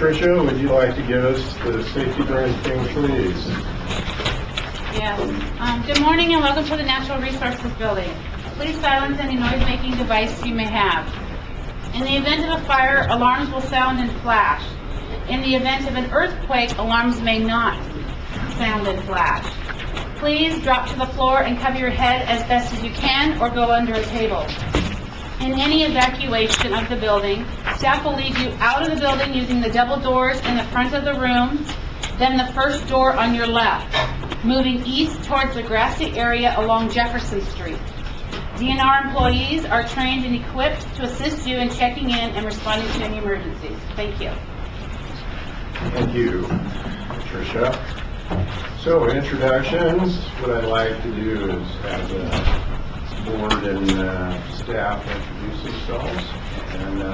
Tricia, would you like to give us the safety briefing, please? Yes. Good morning and welcome to the Natural Resources Building. Please silence any noise-making device you may have. In the event of a fire, alarms will sound and flash. In the event of an earthquake, alarms may not sound and flash. Please drop to the floor and cover your head as best as you can or go under a table. In any evacuation of the building, staff will lead you out of the building using the double doors in the front of the room, then the first door on your left, moving east towards the grassy area along Jefferson Street. DNR employees are trained and equipped to assist you in checking in and responding to any emergencies. Thank you. Thank you, Tricia. So, introductions. What I'd like to do is have the board and staff introduce themselves. And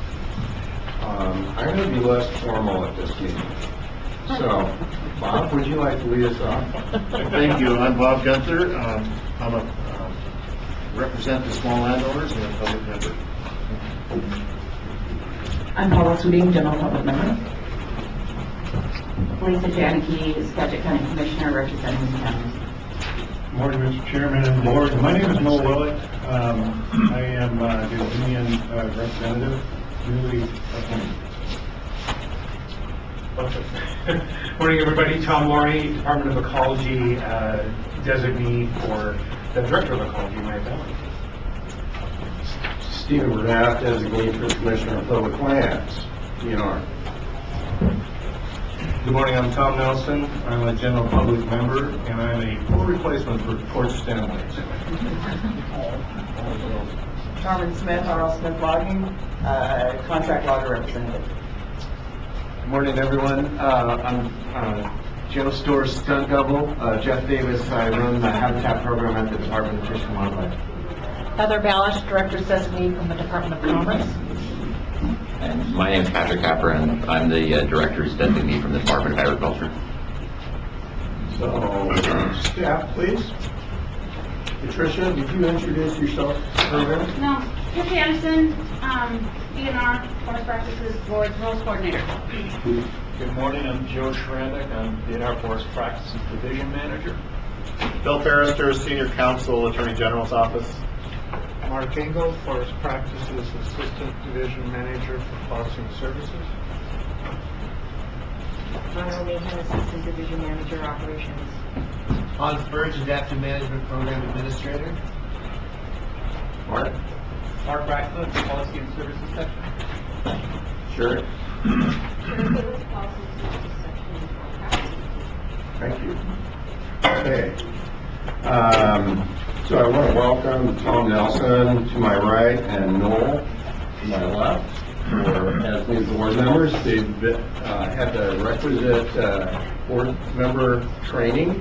I'm going to be less formal at this meeting. So, Bob, would you like to lead us off? Thank you. I'm Bob Gunther. I'm a represent the small landowners and the public member. I'm Paula Sweeting, General Public Member. Lisa Janicki, Skagit County Commissioner, representing the county. Good morning, Mr. Chairman and board. My name is Noel Willett. I am the union representative, newly appointed. Morning, everybody. Tom Laurie, Department of Ecology, designee for the Director of Ecology, my family. Stephen Burnett, designee for Commissioner of Public Lands, DNR. Good morning, I'm Tom Nelson. I'm a general public member, and I'm a full replacement for Court Stanley. Carmen Smith, R.L. Smith Logging, contract logger representative. Good morning, everyone. I'm Joe Storrs, stunt double. Jeff Davis, I run the habitat program at the Department of Fish and Wildlife. Heather Balish, Director Designee from the Department of Commerce. And my name is Patrick Capper, and I'm the Director's Designee from the Department of Agriculture. So, staff, please. Patricia, did you introduce yourself earlier? No. Tricia Anderson, DNR, Forest Practices Board Rules Coordinator. Good morning. I'm Joe Schrandick. I'm DNR Forest Practices Division Manager. Bill Ferrister, Senior Counsel, Attorney General's Office. Mark Engel, Forest Practices Assistant Division Manager for Policy and Services. John O'Mehan, Assistant Division Manager, Operations. Hans Burge, Adaptive Management Program Administrator. Mark? Mark Ratcliffe, Policy and Services Section. Sure. Policy and Services Section. Thank you. Okay. So I want to welcome Tom Nelson to my right and Noel to my left as new board members. They've had the requisite board member training.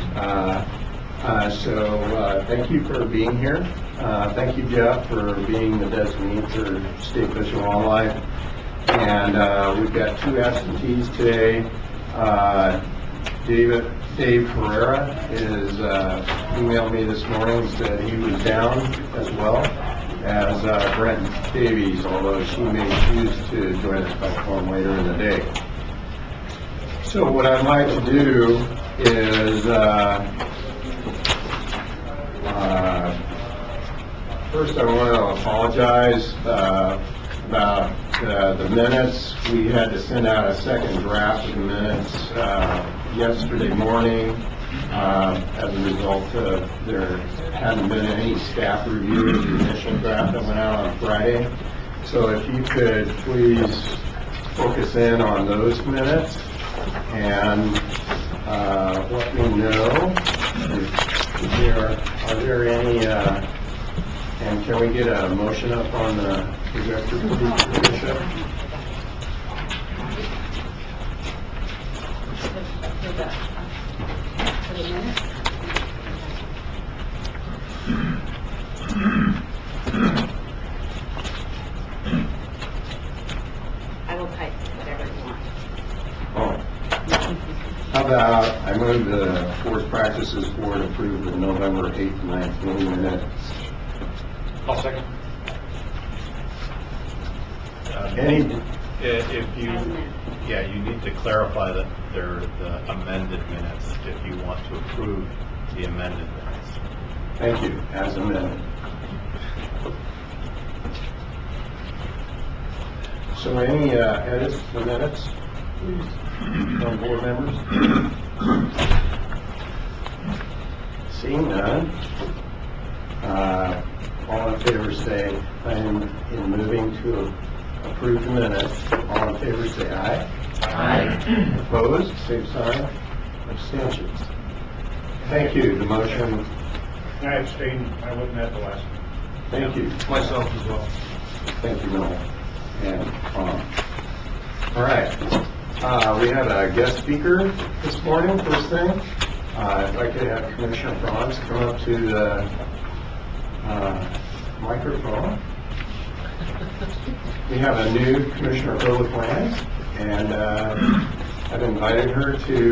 So thank you for being here. Thank you, Jeff, for being the designee for State Fish and Wildlife. And we've got two absentees today. Dave Ferreira is emailed me this morning, said he was down, as well as Brent Davies, although she may choose to join us by phone later in the day. So what I'd like to do is first I want to apologize about the minutes. We had to send out a second draft of the minutes yesterday morning as a result of there hadn't been any staff review of the initial draft that went out on Friday. So if you could please focus in on those minutes and let me know if are there any and can we get a motion up on the projector, please? I will type whatever you want. Oh. How about I move the Forest Practices Board approve the November 8th and 9th meeting minutes. I'll second. If you, yeah, you need to clarify that they're the amended minutes if you want to approve the amended minutes. Thank you, as amended. So any edits to the minutes, please, from board members? Seeing none, all in favor say, I'm in moving to approve the minutes. All in favor say aye. Aye. Opposed, same sign. Abstentions. Thank you, the motion. I abstain, I wasn't at the last one. Thank you. Myself as well. Thank you, Noel and Tom. All right, we have a guest speaker this morning, first thing. If I could have Commissioner Franz come up to the microphone. We have a new Commissioner of Public Lands, and I've invited her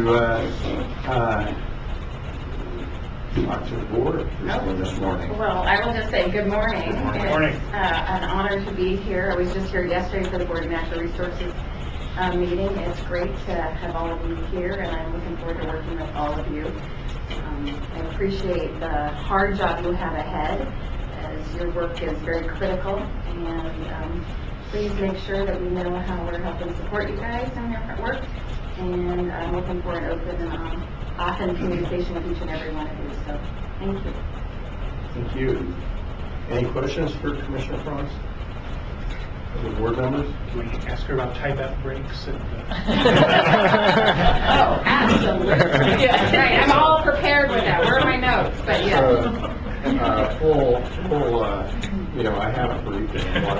to talk to the board this morning. Well, I will just say good morning. Good morning. It's an honor to be here. I was just here yesterday for the Board of Natural Resources meeting. It's great to have all of you here, and I'm looking forward to working with all of you. I appreciate the hard job you have ahead, as your work is very critical, and please make sure that we know how we're helping support you guys in your work, and I'm looking for an open and often communication with each and every one of you, so thank you. Thank you. Any questions for Commissioner Franz? The board members? Can we ask her about tie-back breaks? And, Oh, absolutely. Yes, right. I'm all prepared with that. Where are my notes? But yeah. Full, I haven't briefed anyone.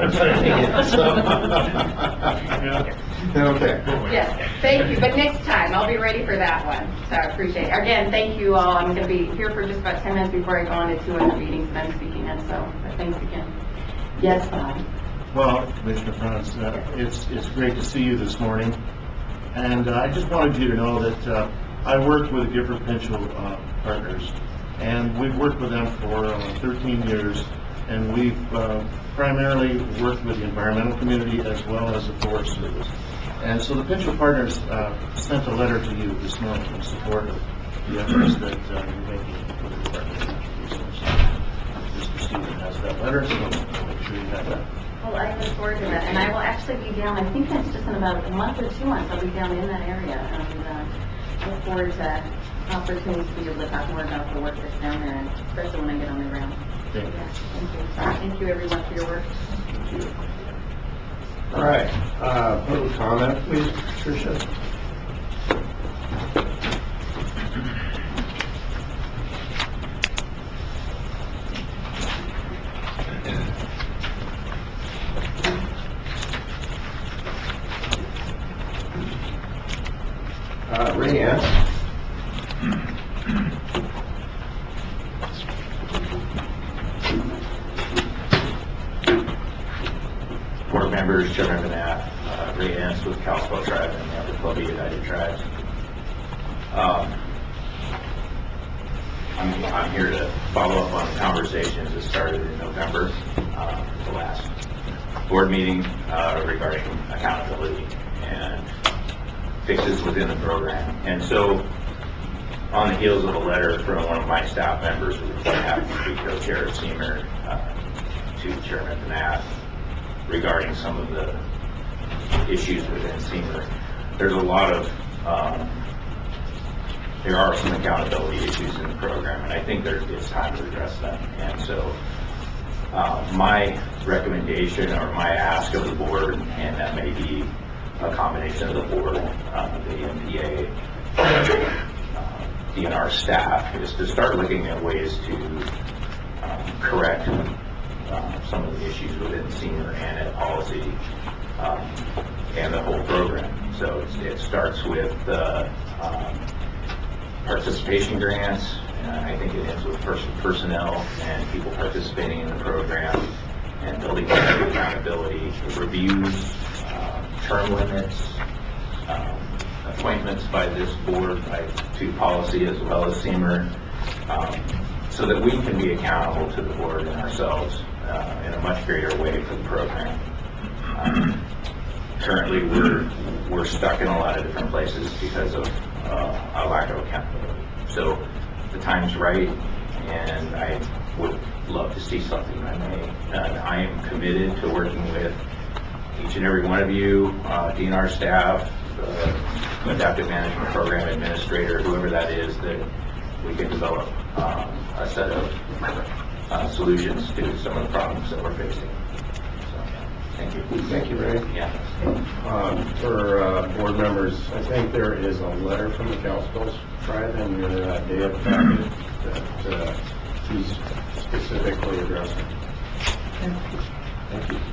Okay. Yes, thank you. But next time, I'll be ready for that one. So I appreciate it. Again, thank you all. I'm going to be here for just about 10 minutes before I go on to 2 other meetings that I'm speaking in. So thanks again. Yes, Bob. Well, Commissioner Franz, it's great to see you this morning. And I just wanted you to know that I worked with Gifford Pinchot Partners, and we've worked with them for 13 years, and we've primarily worked with the environmental community as well as the Forest Service. And so the Pinchot Partners sent a letter to you this morning in support of the efforts that you're making for the Department of Natural Resources. Mr. Stephen has that letter, so make sure you have that. Well, I look forward to that, and I will actually be down, I think it's just in about a month or 2 months, I'll be down in that area, and look forward to opportunities to be able to talk more about the work that's down there, and especially when I get on the ground. Thank you. Yes, thank you. Thank you, everyone, for your work. Thank you. All right. Public comment, please, Tricia. Ray Ann. Board members, Chairman Manath, Ray Ants with Kalispell Tribe and the Upper Columbia United Tribes. I'm here to follow up on the conversations that started in November, the last board meeting regarding accountability and fixes within the program. And so, on the heels of a letter from one of my staff members, who happened to be co-chair of SEMER, to Chairman Manath, regarding some of the issues within SEMER. There are some accountability issues in the program, and I think it's time to address them. And so my recommendation or my ask of the board, and that may be a combination of the board, the MPA, DNR staff, is to start looking at ways to correct some of the issues within SEMER and at policy and the whole program. So it starts with participation grants, and I think it ends with personnel and people participating in the program and building accountability, reviews, term limits, appointments by this board to policy as well as SEMER, so that we can be accountable to the board and ourselves in a much greater way for the program. currently we're stuck in a lot of different places because of a lack of accountability. So the time's right, and I would love to see something I made. I am committed to working with each and every one of you, DNR staff, adaptive management program administrator, whoever that is, that we can develop a set of solutions to some of the problems that we're facing. So, thank you. Thank you, Ray. Yeah. For board members, I think there is a letter from the Council Tribe in your data packet that he's specifically addressing. Thank you.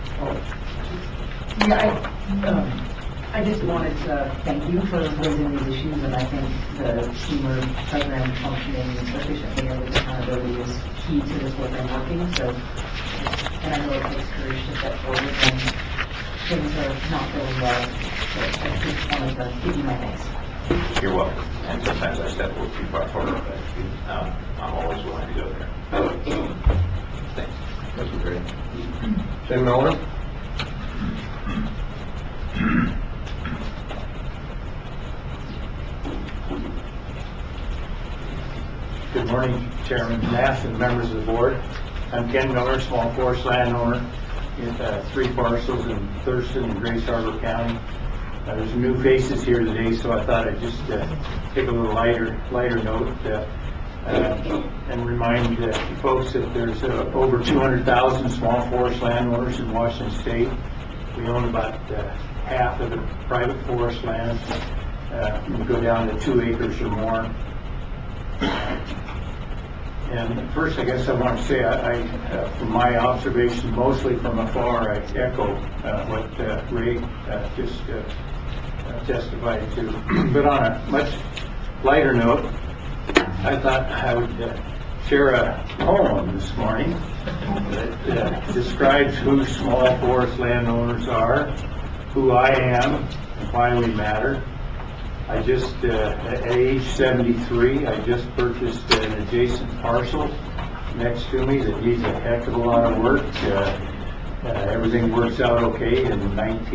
Yeah, I just wanted to thank you for raising these issues, and I think the SEMER program functioning efficiently and with accountability is key to this whole thing working. So, and I know it takes courage to step forward when things are not going well. So I just wanted to give you my thanks. You're welcome. And sometimes I step a little too far forward, but I'm always willing to go there. Thanks. Thank you, Ray. Tim Miller? Good morning, Chairman Nath and members of the board. I'm Ken Miller, small forest landowner in 3 parcels in Thurston and Grace Harbor County. There's new faces here today, so I thought I'd just take a little lighter note and remind folks that there's over 200,000 small forest landowners in Washington State. We own about half of the private forest land. We go down to 2 acres or more. And first, I guess I want to say, from my observation, mostly from afar, I echo what Ray just testified to. But on a much lighter note, I thought I would share a poem this morning that describes who small forest landowners are, who I am, and why we matter. I just, at age 73, I just purchased an adjacent parcel next to me that needs a heck of a lot of work. Everything works out okay. In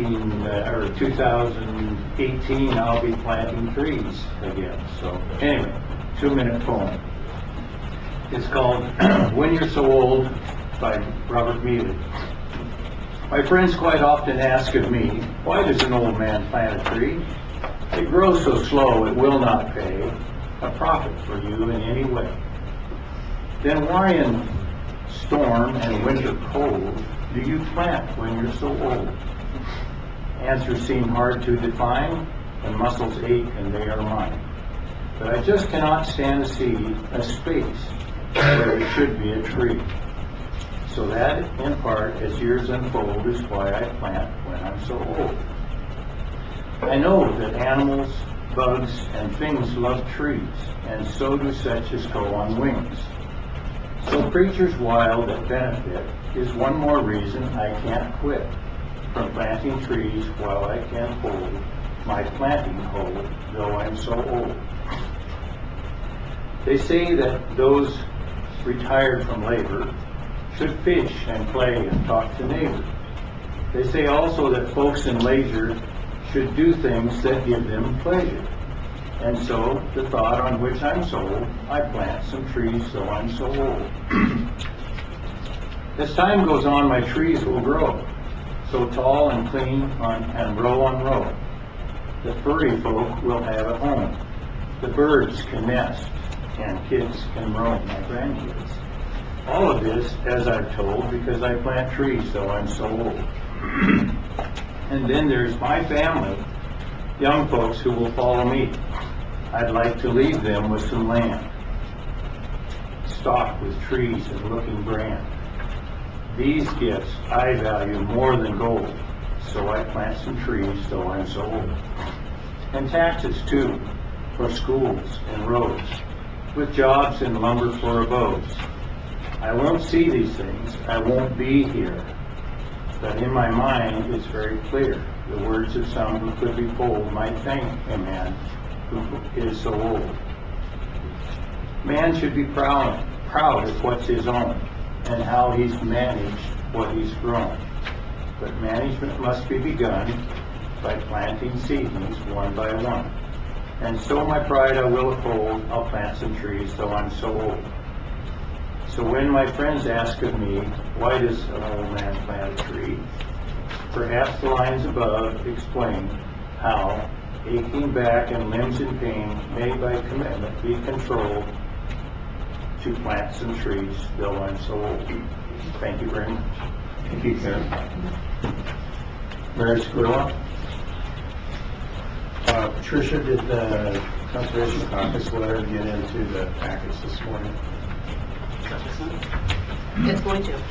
2018, I'll be planting trees again. So anyway, 2-minute poem. It's called When You're So Old by Robert Mealy. My friends quite often ask of me, why does an old man plant a tree? It grows so slow it will not pay a profit for you in any way. Then why in storm and winter cold do you plant when you're so old? Answers seem hard to define, and muscles ache and they are mine. But I just cannot stand to see a space where there should be a tree. So that, in part, as years unfold, is why I plant when I'm so old. I know that animals, bugs, and things love trees, and so do such as go on wings. So creatures wild that benefit is one more reason I can't quit from planting trees while I can hold my planting hoe, though I'm so old. They say that those retired from labor should fish and play and talk to neighbors. They say also that folks in leisure should do things that give them pleasure. And so, the thought on which I'm sold, I plant some trees so I'm so old. As time goes on, my trees will grow, so tall and clean and row on row. The furry folk will have a home. The birds can nest, and kids can roam, my grandkids. All of this, as I've told, because I plant trees so I'm so old. And then there's my family, young folks who will follow me. I'd like to leave them with some land, stocked with trees and looking grand. These gifts I value more than gold, so I plant some trees though I'm so old. And taxes too, for schools and roads, with jobs and lumber for abodes. I won't see these things, I won't be here. But in my mind it's very clear, the words of some who could be bold might thank a man who is so old. Man should be proud of what's his own, and how he's managed what he's grown. But management must be begun by planting seedlings one by one. And so my pride I will uphold, I'll plant some trees though I'm so old. So when my friends ask of me, why does an old man plant a tree? Perhaps the lines above explain how aching back and limbs in pain may by commitment be controlled to plant some trees though I'm so old. Thank you very much. Thank you, Ken. Mary Squirrel? Patricia, did the Conservation Caucus letter get into the packets this morning? It's going to.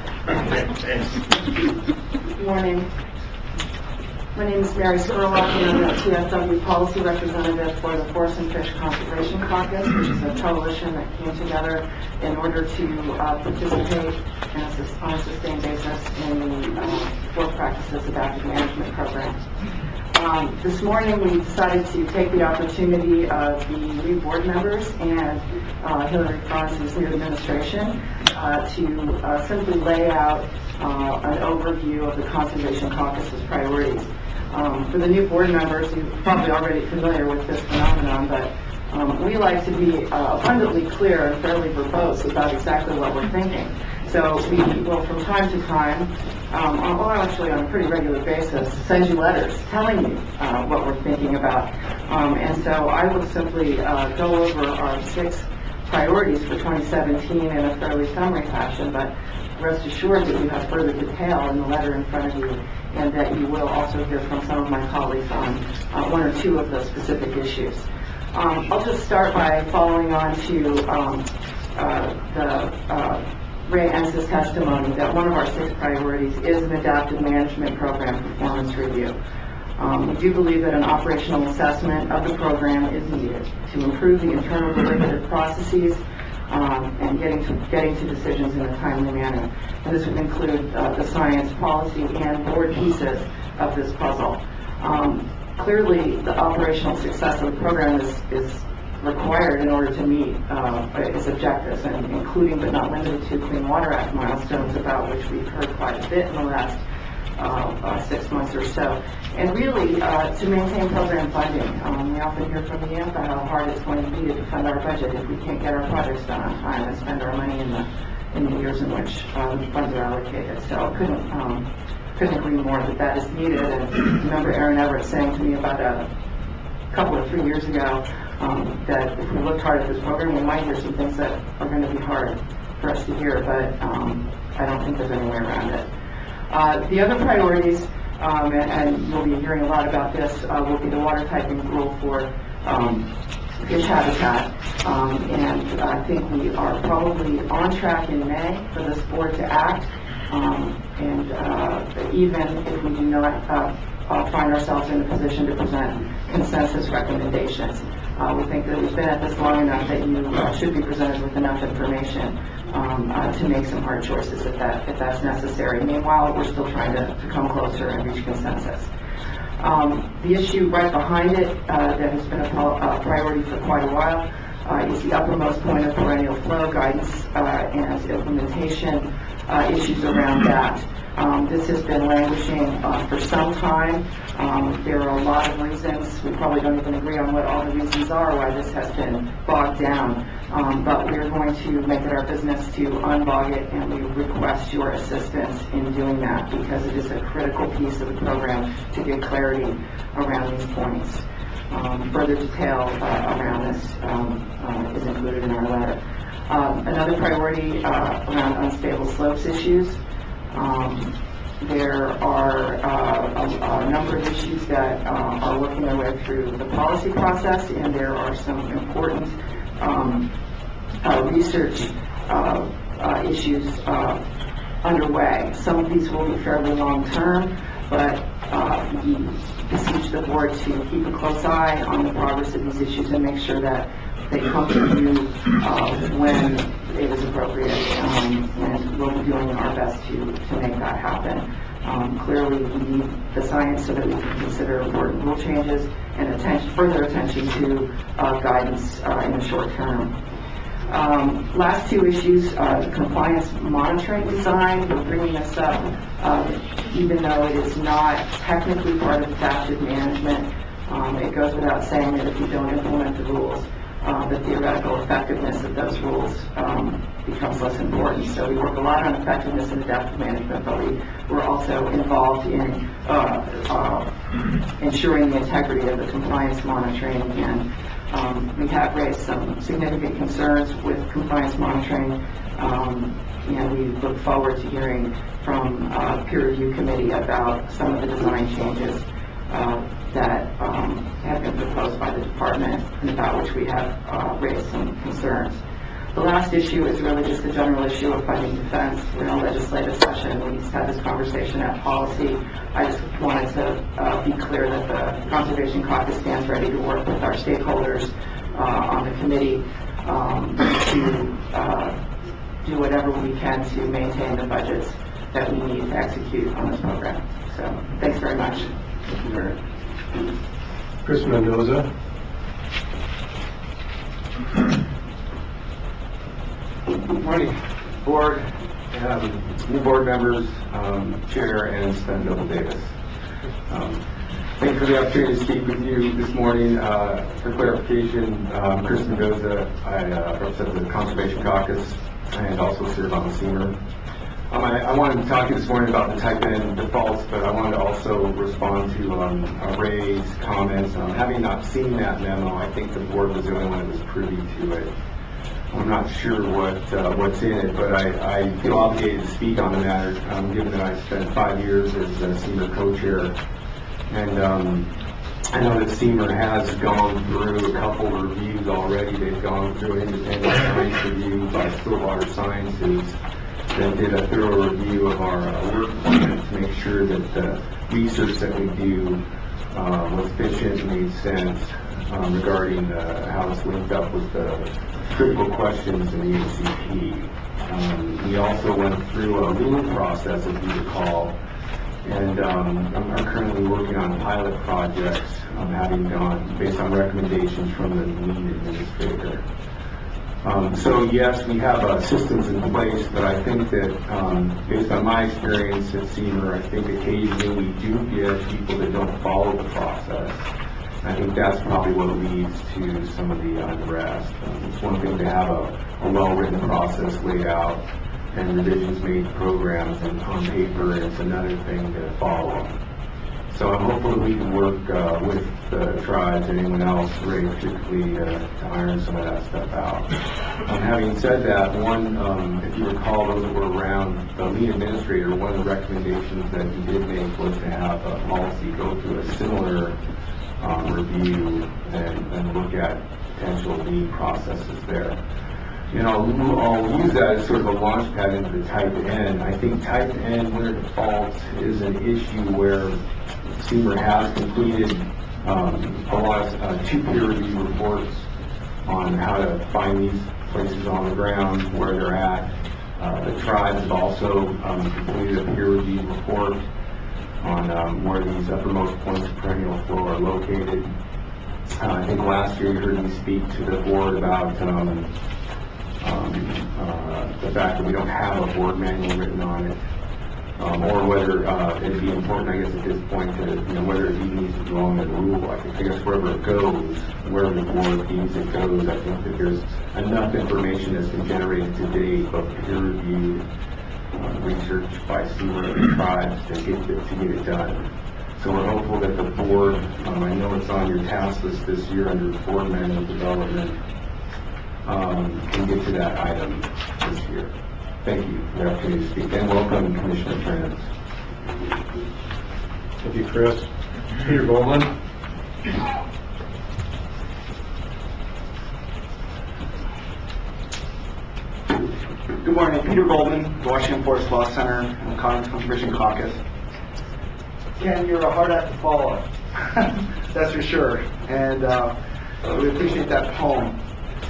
Good morning. My name is Mary Skurlock, and I'm the TSW Policy Representative for the Forest and Fish Conservation Caucus, which is a coalition that came together in order to participate on a sustained basis in the Forest Practices Adaptive Management Program. This morning we decided to take the opportunity of the new board members and Hillary Franz's new administration to simply lay out an overview of the Conservation Caucus's priorities. For the new board members, you're probably already familiar with this phenomenon, but we like to be abundantly clear and fairly verbose about exactly what we're thinking. So we will, from time to time, actually on a pretty regular basis, send you letters telling you what we're thinking about. And so I will simply go over our 6 priorities for 2017 in a fairly summary fashion, but rest assured that you have further detail in the letter in front of you, and that you will also hear from some of my colleagues on 1 or 2 of those specific issues. I'll just start by following on to Ray Ence's testimony that one of our 6 priorities is an adaptive management program performance review. We do believe that an operational assessment of the program is needed to improve the internal deliberative processes and getting to decisions in a timely manner. And this would include the science, policy, and board pieces of this puzzle. Clearly, the operational success of the program is required in order to meet its objectives, and including but not limited to Clean Water Act milestones, about which we've heard quite a bit in the last 6 months or so. And really, to maintain program funding. We often hear from the AMPA how hard it's going to be to fund our budget if we can't get our projects done on time and spend our money in the years in which the funds are allocated. So couldn't agree more that is needed. And I remember Aaron Everett saying to me about a couple or 3 years ago that if we looked hard at this program, we might hear some things that are going to be hard for us to hear, but I don't think there's any way around it. The other priorities, and you'll be hearing a lot about this, will be the water typing rule for fish habitat. And I think we are probably on track in May for this board to act. And even if we do not find ourselves in a position to present consensus recommendations, we think that we've been at this long enough that you should be presented with enough information to make some hard choices if that's necessary. Meanwhile, we're still trying to come closer and reach consensus. The issue right behind it that has been a priority for quite a while is the uppermost point of perennial flow guidance and implementation issues around that. This has been languishing for some time. There are a lot of reasons. We probably don't even agree on what all the reasons are why this has been bogged down. But we're going to make it our business to unbog it, and we request your assistance in doing that because it is a critical piece of the program to get clarity around these points. Further detail around this is included in our letter. Another priority around unstable slopes issues. There are a number of issues that are working their way through the policy process, and there are some important research issues underway. Some of these will be fairly long-term, but we beseech the board to keep a close eye on the progress of these issues and make sure that they come to you when it is appropriate, and we'll be doing our best to make that happen. Clearly, we need the science so that we can consider important rule changes and further attention to guidance in the short term. Last 2 issues, the compliance monitoring design. We're bringing this up even though it is not technically part of adaptive management, it goes without saying that if you don't implement the rules, the theoretical effectiveness of those rules becomes less important. So we work a lot on effectiveness in adaptive management, but we're also involved in ensuring the integrity of the compliance monitoring, and we have raised some significant concerns with compliance monitoring, and we look forward to hearing from a peer review committee about some of the design changes that have been proposed by the department and about which we have raised some concerns. The last issue is really just the general issue of funding defense. We're in a legislative session. We just had this conversation at policy. I just wanted to be clear that the Conservation Caucus stands ready to work with our stakeholders on the committee to do whatever we can to maintain the budgets that we need to execute on this program. So, thanks very much. Thank you, Mary. Chris Mendoza. Good morning, board, new board members, chair, and Stun Double Davis. Thank you for the opportunity to speak with you this morning. For clarification, Chris Mendoza, I represent the Conservation Caucus and also serve on the SEMR. I wanted to talk to you this morning about the type N defaults, but I wanted to also respond to Ray's comments. Having not seen that memo, I think the board was the only one that was privy to it. I'm not sure what's in it, but I feel obligated to speak on the matter, given that I spent 5 years as a SEMR co-chair. And I know that SEMR has gone through a couple reviews already. They've gone through an independent science review by Stillwater Sciences that did a thorough review of our work plan to make sure that the research that we do was efficient and made sense regarding how it's linked up with the critical questions in the ACP. We also went through a lean process, if you recall, and I'm currently working on pilot projects, having gone based on recommendations from the lean administrator. So yes, we have systems in place, but I think that based on my experience at SEMR, I think occasionally we do get people that don't follow the process. I think that's probably what leads to some of the unrest. It's one thing to have a well-written process laid out and revisions made to programs and on paper, and it's another thing to follow. So I'm hopeful that we can work with the tribes and anyone else, Ray particularly, to iron some of that stuff out. Having said that, if you recall, those that were around, the lead administrator, one of the recommendations that he did make was to have a policy go through a similar review and look at potential lead processes there. And I'll use that as sort of a launch pad into the type N. I think type N, when it defaults, is an issue where SEMR has completed a lot of 2 peer review reports on how to find these places on the ground, where they're at. The tribes have also completed a peer review report on where these uppermost points of perennial flow are located. I think last year you heard me speak to the board about the fact that we don't have a board manual written on it, or whether it'd be important, I guess, at this point to, whether it needs to go on the rule. I guess wherever it goes, wherever the board deems it goes, I think that there's enough information that's been generated to date, both peer-reviewed research by SEMR and tribes to get it done. So we're hopeful that the board, I know it's on your task list this year under board manual development, can get to that item this year. Thank you for the opportunity to speak, and welcome, Commissioner Friends. Thank you, Chris. Peter Goldman. Good morning, Peter Goldman, Washington Forest Law Center and the Conservation Caucus. Ken, you're a hard act to follow, that's for sure, and we appreciate that poem.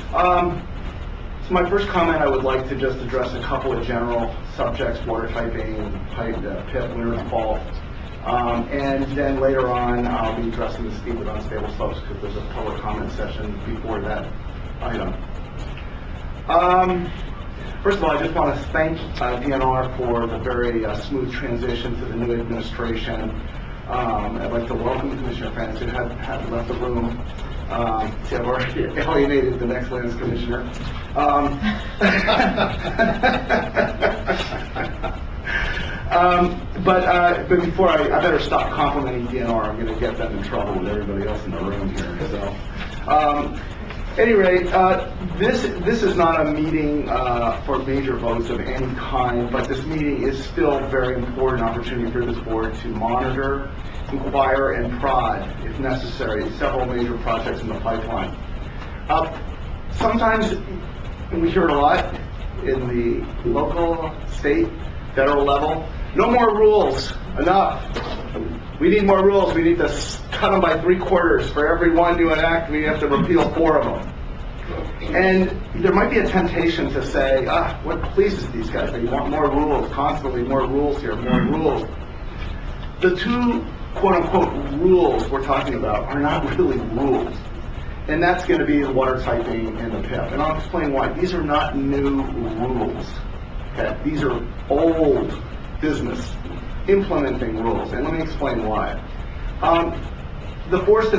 So my first comment, I would like to just address a couple of general subjects, water typing, PIP, winter default, and then later on I'll be addressing the steep and unstable slopes because there's a public comment session before that item. First of all, I just want to thank DNR for the very smooth transition to the new administration. I'd like to welcome Commissioner Fantz, who had left the room. See, I've already alienated the next lands commissioner. But before I better stop complimenting DNR. I'm going to get them in trouble with everybody else in the room here. So, any rate, this is not a meeting for major votes of any kind, but this meeting is still a very important opportunity for this board to monitor, inquire, and prod, if necessary, several major projects in the pipeline. Sometimes, and we hear it a lot in the local, state, federal level, no more rules, enough. We need more rules. We need to cut them by 3/4. For every one new act, we have to repeal 4 of them. And there might be a temptation to say, what pleases these guys? They want more rules, constantly more rules here, more rules. The 2 quote-unquote rules we're talking about are not really rules. And that's going to be the water typing and the PIP. And I'll explain why. These are not new rules. Okay? These are old business implementing rules. And let me explain why. The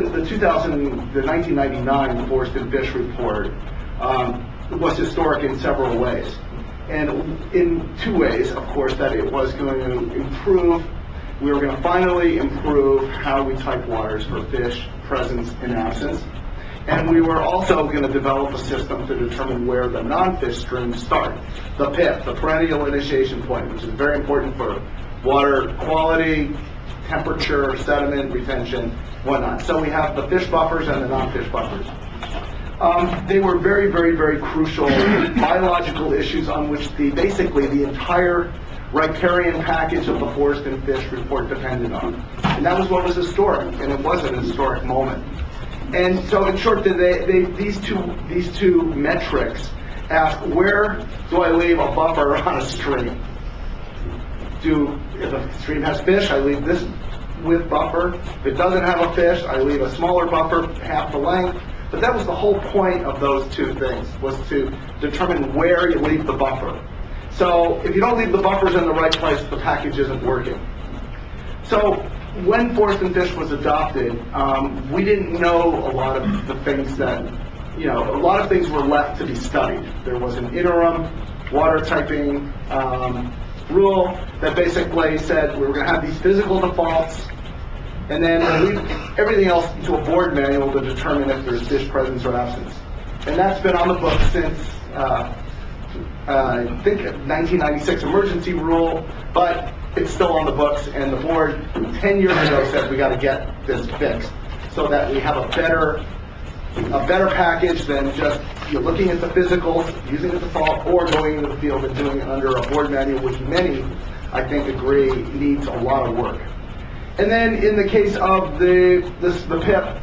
1999 Forest and Fish Report was historic in several ways. And in 2 ways, of course, that it was going to improve. We were going to finally improve how we type waters for fish presence and absence. And we were also going to develop a system to determine where the non-fish streams start. The PIP, the perennial initiation point, which is very important for water quality, temperature, sediment retention, whatnot. So we have the fish buffers and the non-fish buffers. They were very, very, very crucial biological issues on which basically the entire riparian package of the Forest and Fish Report depended on. And that was what was historic, and it was an historic moment. And so, in short, these two metrics ask, where do I leave a buffer on a stream? If a stream has fish, I leave this width buffer. If it doesn't have a fish, I leave a smaller buffer, half the length. But that was the whole point of those 2 things, was to determine where you leave the buffer. So if you don't leave the buffers in the right place, the package isn't working. So when Forest and Fish was adopted, we didn't know a lot of the things that, a lot of things were left to be studied. There was an interim water typing rule that basically said we were going to have these physical defaults, and then leave everything else to a board manual to determine if there's fish presence or absence. And that's been on the books since, I think, 1996 emergency rule, but it's still on the books, and the board 10 years ago said we got to get this fixed so that we have a better package than just looking at the physicals, using the default, or going into the field and doing it under a board manual, which many, I think, agree needs a lot of work. And then in the case of the PIP,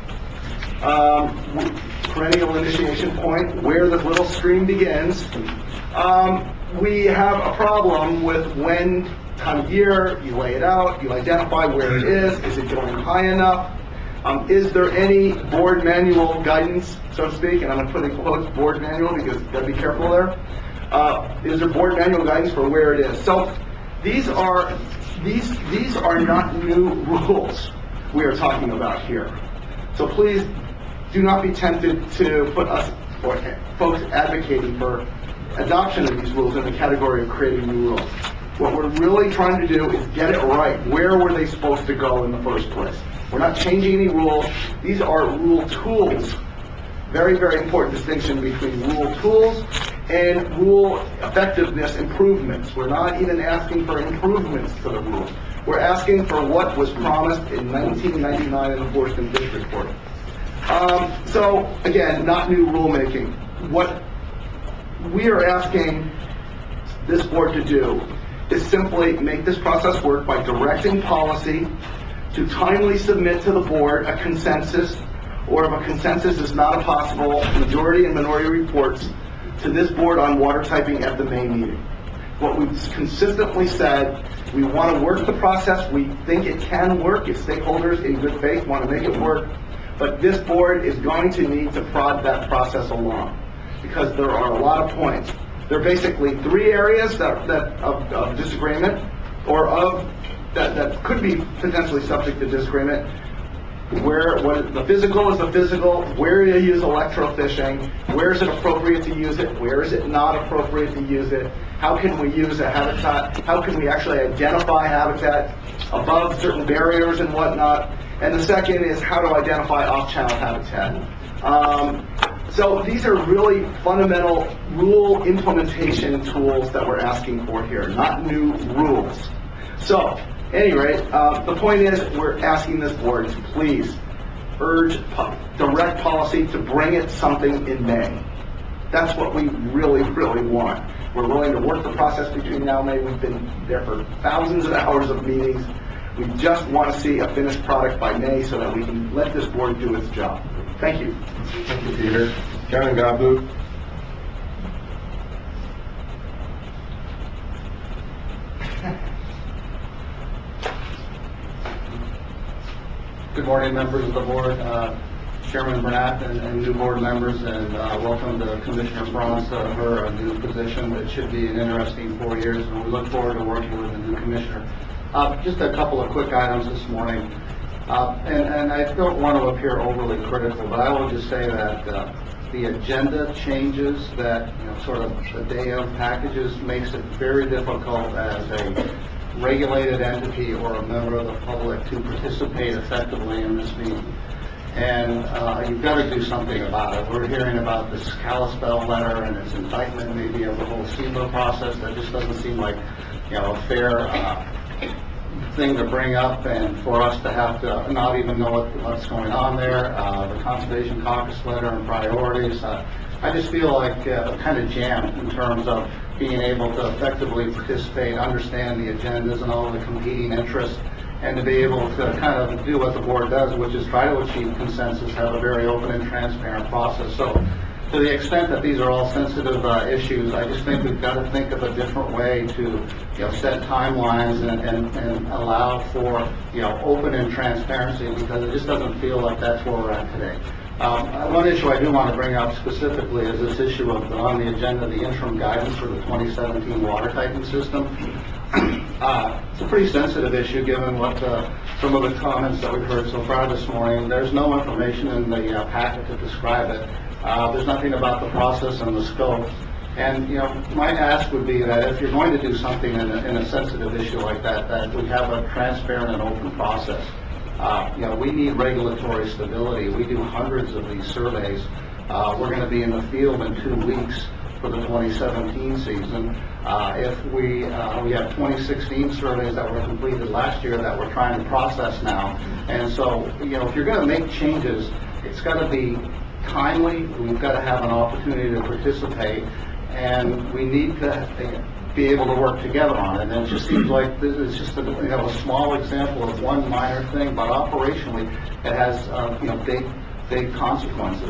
perennial initiation point, where the little stream begins, we have a problem with when time of year, you lay it out, you identify where it is it going high enough? Is there any board manual guidance, so to speak, and I'm going to put in quotes, board manual, because you've got to be careful there. Is there board manual guidance for where it is? So these are not new rules we are talking about here. So please do not be tempted to put us, or folks advocating for adoption of these rules, in the category of creating new rules. What we're really trying to do is get it right. Where were they supposed to go in the first place? We're not changing any rules. These are rule tools. Very, very important distinction between rule tools and rule effectiveness improvements. We're not even asking for improvements to the rules. We're asking for what was promised in 1999 in the Forest and Fish Report. So, again, not new rulemaking. What we are asking this board to do is simply make this process work by directing policy to timely submit to the board a consensus, or if a consensus is not a possible, majority and minority reports to this board on water typing at the May meeting. What we've consistently said, we want to work the process. We think it can work if stakeholders in good faith want to make it work. But this board is going to need to prod that process along, because there are a lot of points. There are basically three areas of disagreement, or that could be potentially subject to disagreement. The physical is the physical. Where do you use electrofishing? Where is it appropriate to use it? Where is it not appropriate to use it? How can we use a habitat? How can we actually identify habitat above certain barriers and whatnot? And the second is how to identify off-channel habitat. So these are really fundamental rule implementation tools that we're asking for here, not new rules. So, at any rate, the point is we're asking this board to please urge direct policy to bring it something in May. That's what we really, really want. We're willing to work the process between now and May. We've been there for thousands of hours of meetings. We just want to see a finished product by May so that we can let this board do its job. Thank you. Thank you, Peter. Kevin Gabu. Good morning, members of the board, Chairman Burnett and new board members, and welcome to Commissioner Franz to her new position. It should be an interesting 4 years, and we look forward to working with the new commissioner. Just a couple of quick items this morning, and I don't want to appear overly critical, but I will just say that the agenda changes that, sort of the day of packages makes it very difficult as a regulated entity or a member of the public to participate effectively in this meeting. And you've got to do something about it. We're hearing about this Kalispell letter and its indictment maybe of the whole SEMA process. That just doesn't seem like, a fair thing to bring up, and for us to have to not even know what's going on there. The Conservation Caucus letter and priorities. I just feel like kind of jammed in terms of being able to effectively participate, understand the agendas and all the competing interests, and to be able to kind of do what the board does, which is try to achieve consensus, have a very open and transparent process. So to the extent that these are all sensitive issues, I just think we've got to think of a different way to set timelines and allow for open and transparency, because it just doesn't feel like that's where we're at today. One issue I do want to bring up specifically is this issue of, on the agenda, the interim guidance for the 2017 water typing system. It's a pretty sensitive issue given what some of the comments that we've heard so far this morning. There's no information in the packet to describe it. There's nothing about the process and the scope. And, my ask would be that if you're going to do something in a sensitive issue like that, that we have a transparent and open process. We need regulatory stability. We do hundreds of these surveys. We're going to be in the field in 2 weeks for the 2017 season. If we have 2016 surveys that were completed last year that we're trying to process now. And so, if you're going to make changes, it's got to be timely. We've got to have an opportunity to participate, and we need to be able to work together on it. And it just seems like this is just a small example of one minor thing, but operationally it has big consequences.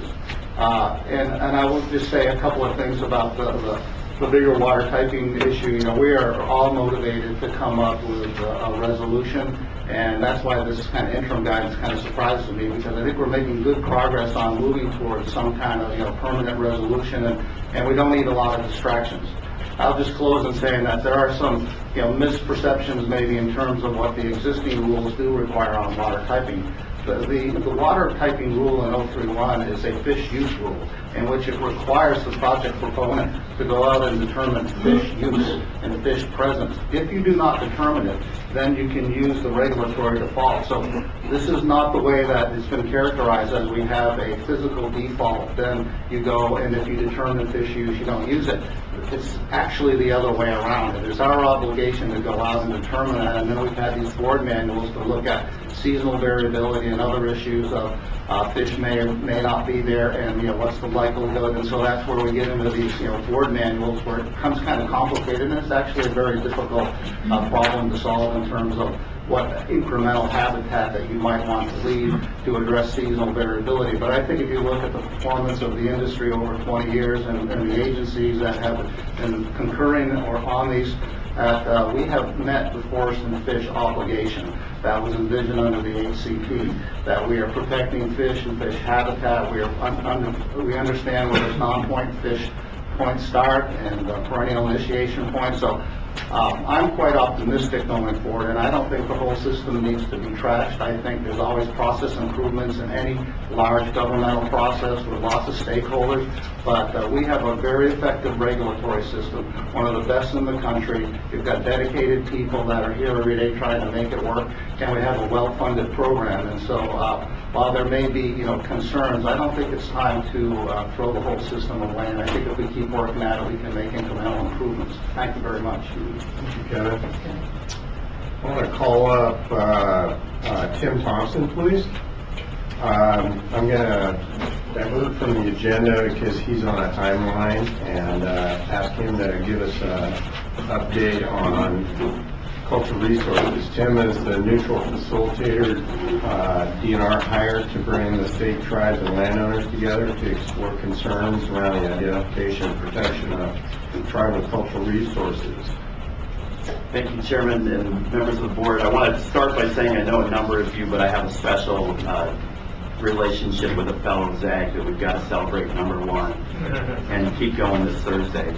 And I will just say a couple of things about the bigger water typing issue. We are all motivated to come up with a resolution, and that's why this kind of interim guidance kind of surprises me, because I think we're making good progress on moving towards some kind of permanent resolution, and we don't need a lot of distractions. I'll just close in saying that there are some misperceptions maybe in terms of what the existing rules do require on water typing. The water typing rule in 031 is a fish use rule, in which it requires the project proponent to go out and determine fish use and fish presence. If you do not determine it, then you can use the regulatory default. So this is not the way that it's been characterized, as we have a physical default, then you go, and if you determine fish use, you don't use it. It's actually the other way around. It is our obligation to go out and determine that, and then we've had these board manuals to look at seasonal variability and other issues of fish may or may not be there, and what's the likelihood. And so that's where we get into these board manuals, where it becomes kind of complicated, and it's actually a very difficult problem to solve in terms of what incremental habitat that you might want to leave to address seasonal variability. But I think if you look at the performance of the industry over 20 years and the agencies that have been concurring or on these, we have met the forest and fish obligation that was envisioned under the HCP, that we are protecting fish and fish habitat. We understand where there's non-point fish point start and a perennial initiation point. So I'm quite optimistic going forward, and I don't think the whole system needs to be trashed. I think there's always process improvements in any large governmental process with lots of stakeholders, but we have a very effective regulatory system, one of the best in the country. You've got dedicated people that are here every day trying to make it work, and we have a well-funded program. And so while there may be, concerns, I don't think it's time to throw the whole system away, and I think if we keep working at it, we can make incremental improvements. Thank you very much. Thank you, Kevin. I want to call up Tim Thompson, please. I'm going to divert from the agenda because he's on a timeline, and ask him to give us an update on cultural resources. Tim is the neutral facilitator DNR hired to bring the state, tribes, and landowners together to explore concerns around the identification and protection of tribal cultural resources. Thank you, Chairman and members of the board. I want to start by saying I know a number of you, but I have a special relationship with a fellow Zag that we've got to celebrate #1 and keep going this Thursday.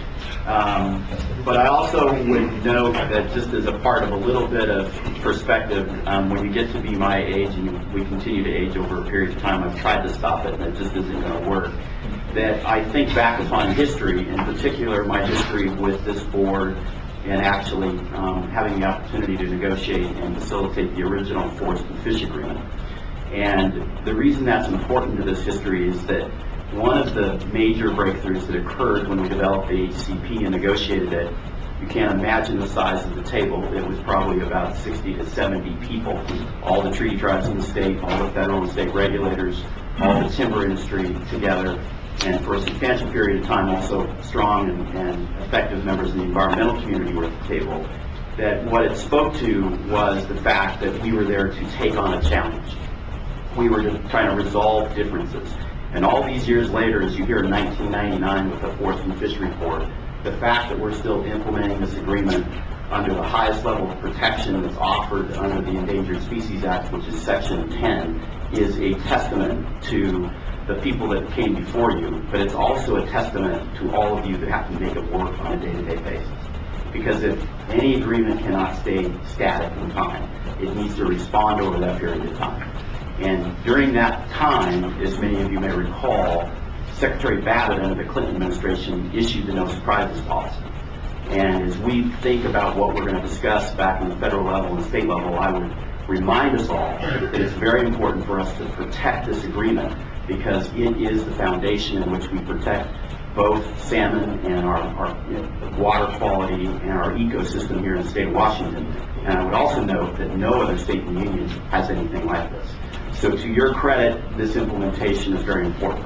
But I also would note that just as a part of a little bit of perspective, when you get to be my age, and we continue to age over a period of time, I've tried to stop it and it just isn't going to work, that I think back upon history, in particular my history with this board, and actually having the opportunity to negotiate and facilitate the original Forest and Fish Agreement. And the reason that's important to this history is that one of the major breakthroughs that occurred when we developed the HCP and negotiated it, you can't imagine the size of the table. It was probably about 60 to 70 people, all the treaty tribes in the state, all the federal and state regulators, all the timber industry together, and for a substantial period of time also strong and effective members of the environmental community were at the table. That what it spoke to was the fact that we were there to take on a challenge. We were trying to resolve differences. And all these years later, as you hear in 1999 with the Forest and Fish Report, the fact that we're still implementing this agreement under the highest level of protection that's offered under the Endangered Species Act, which is Section 10, is a testament to the people that came before you, but it's also a testament to all of you that have to make it work on a day-to-day basis. Because if any agreement cannot stay static in time, it needs to respond over that period of time. And during that time, as many of you may recall, Secretary Babbitt under the Clinton administration issued the No Surprises policy. And as we think about what we're going to discuss back on the federal level and state level, I would remind us all that it's very important for us to protect this agreement, because it is the foundation in which we protect both salmon and our water quality and our ecosystem here in the state of Washington. And I would also note that no other state in the union has anything like this. So to your credit, this implementation is very important.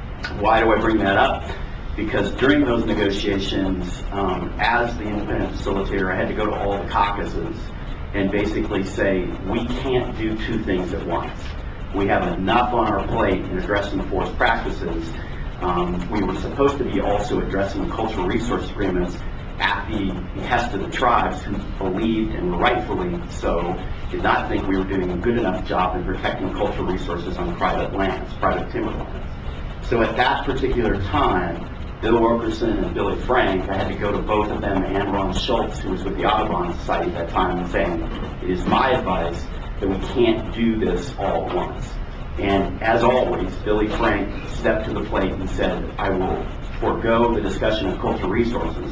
Why do I bring that up? Because during those negotiations, as the independent facilitator, I had to go to all the caucuses and basically say, we can't do two things at once. We have enough on our plate in addressing forest practices. We were supposed to be also addressing cultural resource agreements at the behest of the tribes, who believed, and rightfully so, did not think we were doing a good enough job in protecting cultural resources on private lands, private timber lands. So at that particular time, Bill Wilkerson and Billy Frank, I had to go to both of them and Ron Schultz, who was with the Audubon Society at that time, and saying, it is my advice that we can't do this all at once. And as always, Billy Frank stepped to the plate and said, I will forego the discussion of cultural resources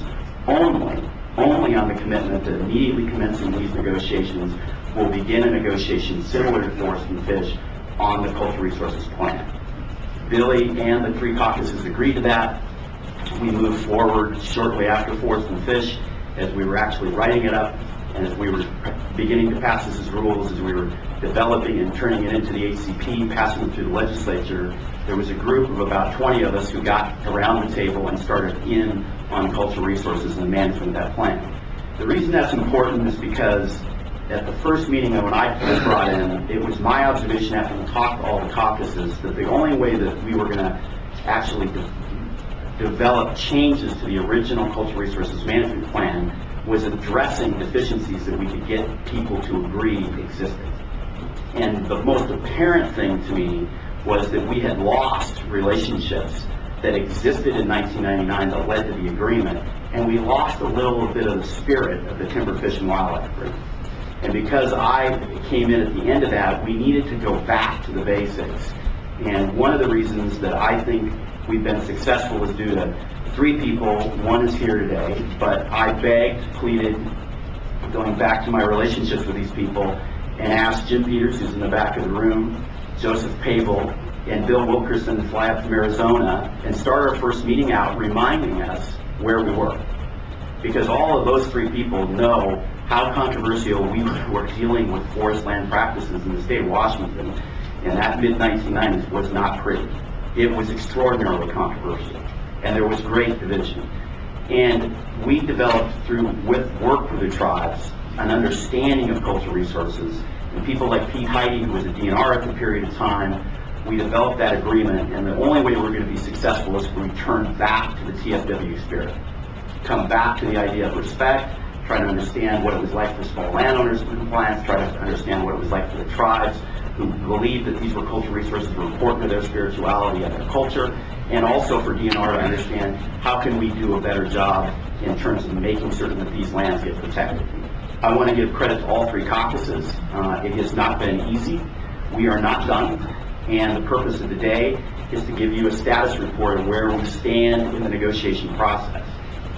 only on the commitment that immediately commencing these negotiations will begin a negotiation similar to Forest and Fish on the cultural resources plan. Billy and the three caucuses agreed to that. We moved forward shortly after Forest and Fish, as we were actually writing it up, and as we were beginning to pass this as rules, as we were developing and turning it into the HCP, passing it through the legislature. There was a group of about 20 of us who got around the table and started in on cultural resources and the management of that plan. The reason that's important is because at the first meeting when I was brought in, it was my observation after we talked to all the caucuses that the only way that we were going to actually develop changes to the original cultural resources management plan was addressing deficiencies that we could get people to agree existed. And the most apparent thing to me was that we had lost relationships that existed in 1999 that led to the agreement, and we lost a little bit of the spirit of the Timber Fish and Wildlife Agreement. And because I came in at the end of that, we needed to go back to the basics. And one of the reasons that I think we've been successful is due to three people. One is here today, but I begged, pleaded, going back to my relationships with these people, and asked Jim Peters, who's in the back of the room, Joseph Pavel, and Bill Wilkerson to fly up from Arizona and start our first meeting out reminding us where we were. Because all of those three people know how controversial we were dealing with forest land practices in the state of Washington, and that mid-1990s was not pretty. It was extraordinarily controversial, and there was great division. And we developed with work with the tribes, an understanding of cultural resources, and people like Pete Heide, who was a DNR at the period of time, we developed that agreement, and the only way we're going to be successful is if we return back to the TFW spirit. Come back to the idea of respect, try to understand what it was like for small landowners in compliance, try to understand what it was like for the tribes who believed that these were cultural resources were important to their spirituality and their culture, and also for DNR to understand how can we do a better job in terms of making certain that these lands get protected. I want to give credit to all three caucuses. It has not been easy. We are not done, and the purpose of the day is to give you a status report of where we stand in the negotiation process.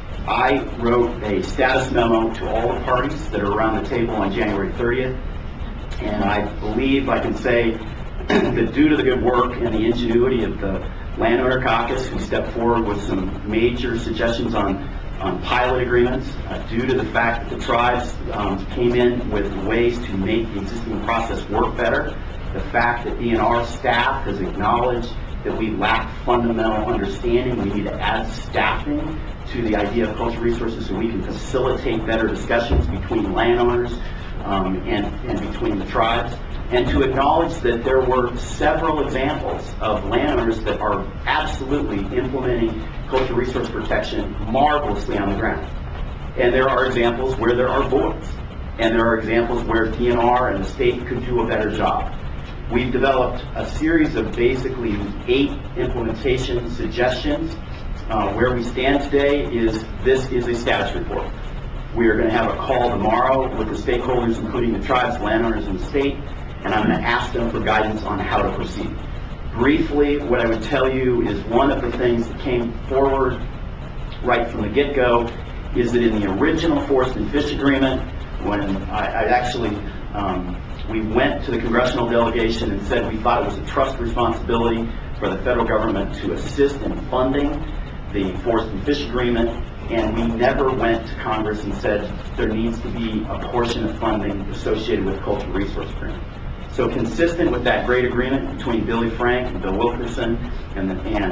I wrote a status memo to all the parties that are around the table on January 30th, and I believe I can say that due to the good work and the ingenuity of the landowner caucus, who stepped forward with some major suggestions on pilot agreements, due to the fact that the tribes came in with ways to make the existing process work better, the fact that DNR staff has acknowledged that we lack fundamental understanding, we need to add staffing to the idea of cultural resources so we can facilitate better discussions between landowners and between the tribes, and to acknowledge that there were several examples of landowners that are absolutely implementing cultural resource protection marvelously on the ground. And there are examples where there are voids, and there are examples where DNR and the state could do a better job. We've developed a series of basically 8 implementation suggestions. Where we stand today is this is a status report. We are going to have a call tomorrow with the stakeholders, including the tribes, landowners, and the state, and I'm going to ask them for guidance on how to proceed. Briefly, what I would tell you is one of the things that came forward right from the get-go is that in the original Forest and Fish Agreement, when we went to the congressional delegation and said we thought it was a trust responsibility for the federal government to assist in funding the Forest and Fish Agreement, and we never went to Congress and said there needs to be a portion of funding associated with Cultural Resource Agreement. So consistent with that great agreement between Billy Frank and Bill Wilkerson and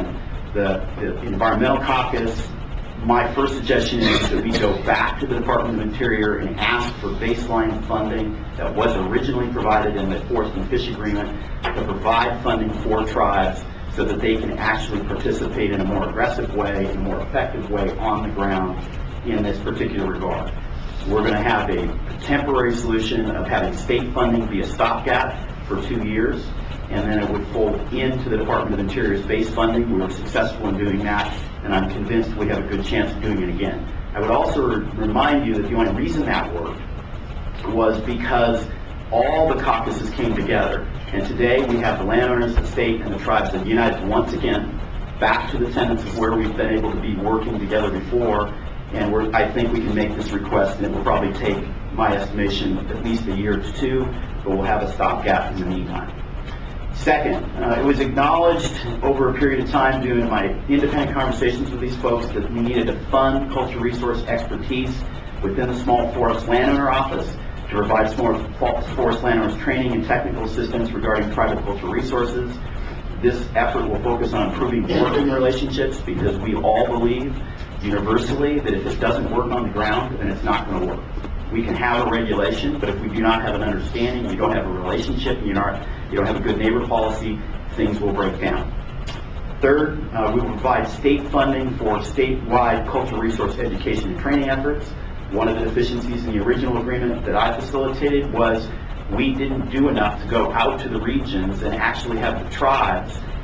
the Environmental Caucus, my first suggestion is that we go back to the Department of Interior and ask for baseline funding that was originally provided in the Forest and Fish Agreement to provide funding for tribes so that they can actually participate in a more aggressive way, in a more effective way on the ground in this particular regard. We're going to have a temporary solution of having state funding be a stopgap for 2 years, and then it would fold into the Department of Interior's base funding. We were successful in doing that, and I'm convinced we have a good chance of doing it again. I would also remind you that the only reason that worked was because all the caucuses came together, and today we have the landowners, the state, and the tribes have united once again back to the tenets of where we've been able to be working together before, and I think we can make this request, and it will probably take, my estimation, at least a year to 2, but we'll have a stopgap in the meantime. Second, it was acknowledged over a period of time during my independent conversations with these folks that we needed to fund cultural resource expertise within the Small Forest Landowner Office to provide small forest landowners training and technical assistance regarding tribal cultural resources. This effort will focus on improving working relationships because we all believe universally that if it doesn't work on the ground, then it's not going to work. We can have a regulation, but if we do not have an understanding, you don't have a relationship, and you don't have a good neighbor policy, things will break down. Third, we will provide state funding for statewide cultural resource education and training efforts. One of the deficiencies in the original agreement that I facilitated was we didn't do enough to go out to the regions and actually have the tribes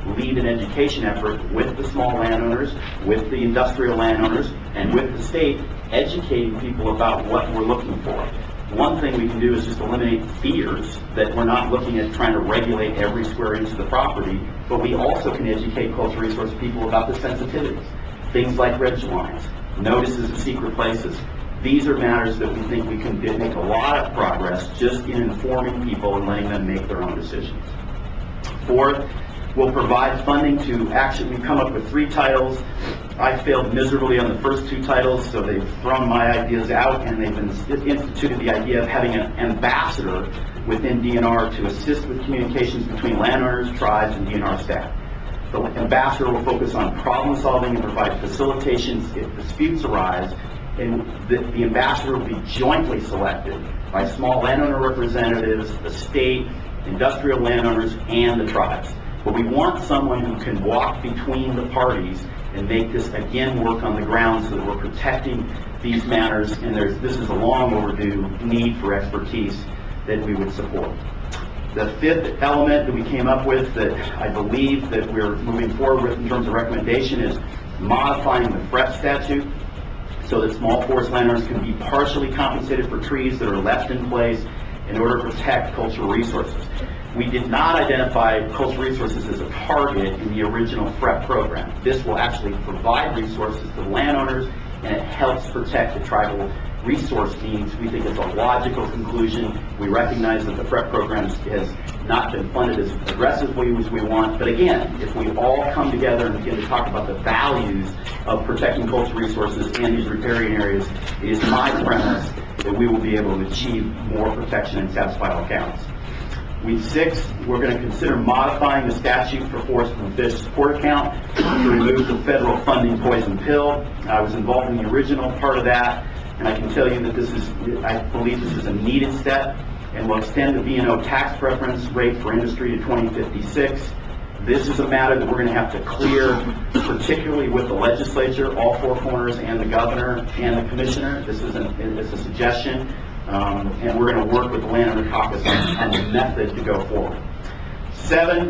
lead an education effort with the small landowners, with the industrial landowners, and with the state, educating people about what we're looking for. One thing we can do is just eliminate fears that we're not looking at trying to regulate every square inch of the property, but we also can educate cultural resource people about the sensitivities. Things like ridge lines, notices of secret places. These are matters that we think we can make a lot of progress just in informing people and letting them make their own decisions. Fourth, we'll provide funding to action. We've come up with 3 titles. I failed miserably on the first 2 titles, so they've thrown my ideas out, and they've instituted the idea of having an ambassador within DNR to assist with communications between landowners, tribes, and DNR staff. The ambassador will focus on problem solving and provide facilitations if disputes arise, and the ambassador will be jointly selected by small landowner representatives, the state, industrial landowners, and the tribes. But we want someone who can walk between the parties and make this, again, work on the ground so that we're protecting these matters, and this is a long overdue need for expertise that we would support. The 5th element that we came up with that I believe that we're moving forward with in terms of recommendation is modifying the FREP statute so that small forest landowners can be partially compensated for trees that are left in place in order to protect cultural resources. We did not identify cultural resources as a target in the original FREP program. This will actually provide resources to the landowners, and it helps protect the tribal resource needs. We think it's a logical conclusion. We recognize that the FREP program has not been funded as aggressively as we want, but again, if we all come together and begin to talk about the values of protecting cultural resources and these riparian areas, it is my premise that we will be able to achieve more protection and satisfy all counts. Week 6, we're going to consider modifying the statute for forest and fish support account to remove the federal funding poison pill. I was involved in the original part of that, and I can tell you that I believe this is a needed step, and will extend the B&O tax preference rate for industry to 2056. This is a matter that we're going to have to clear, particularly with the legislature, all 4 corners, and the governor and the commissioner. This is a suggestion. And we're going to work with the Landowner Caucus on the method to go forward. 7,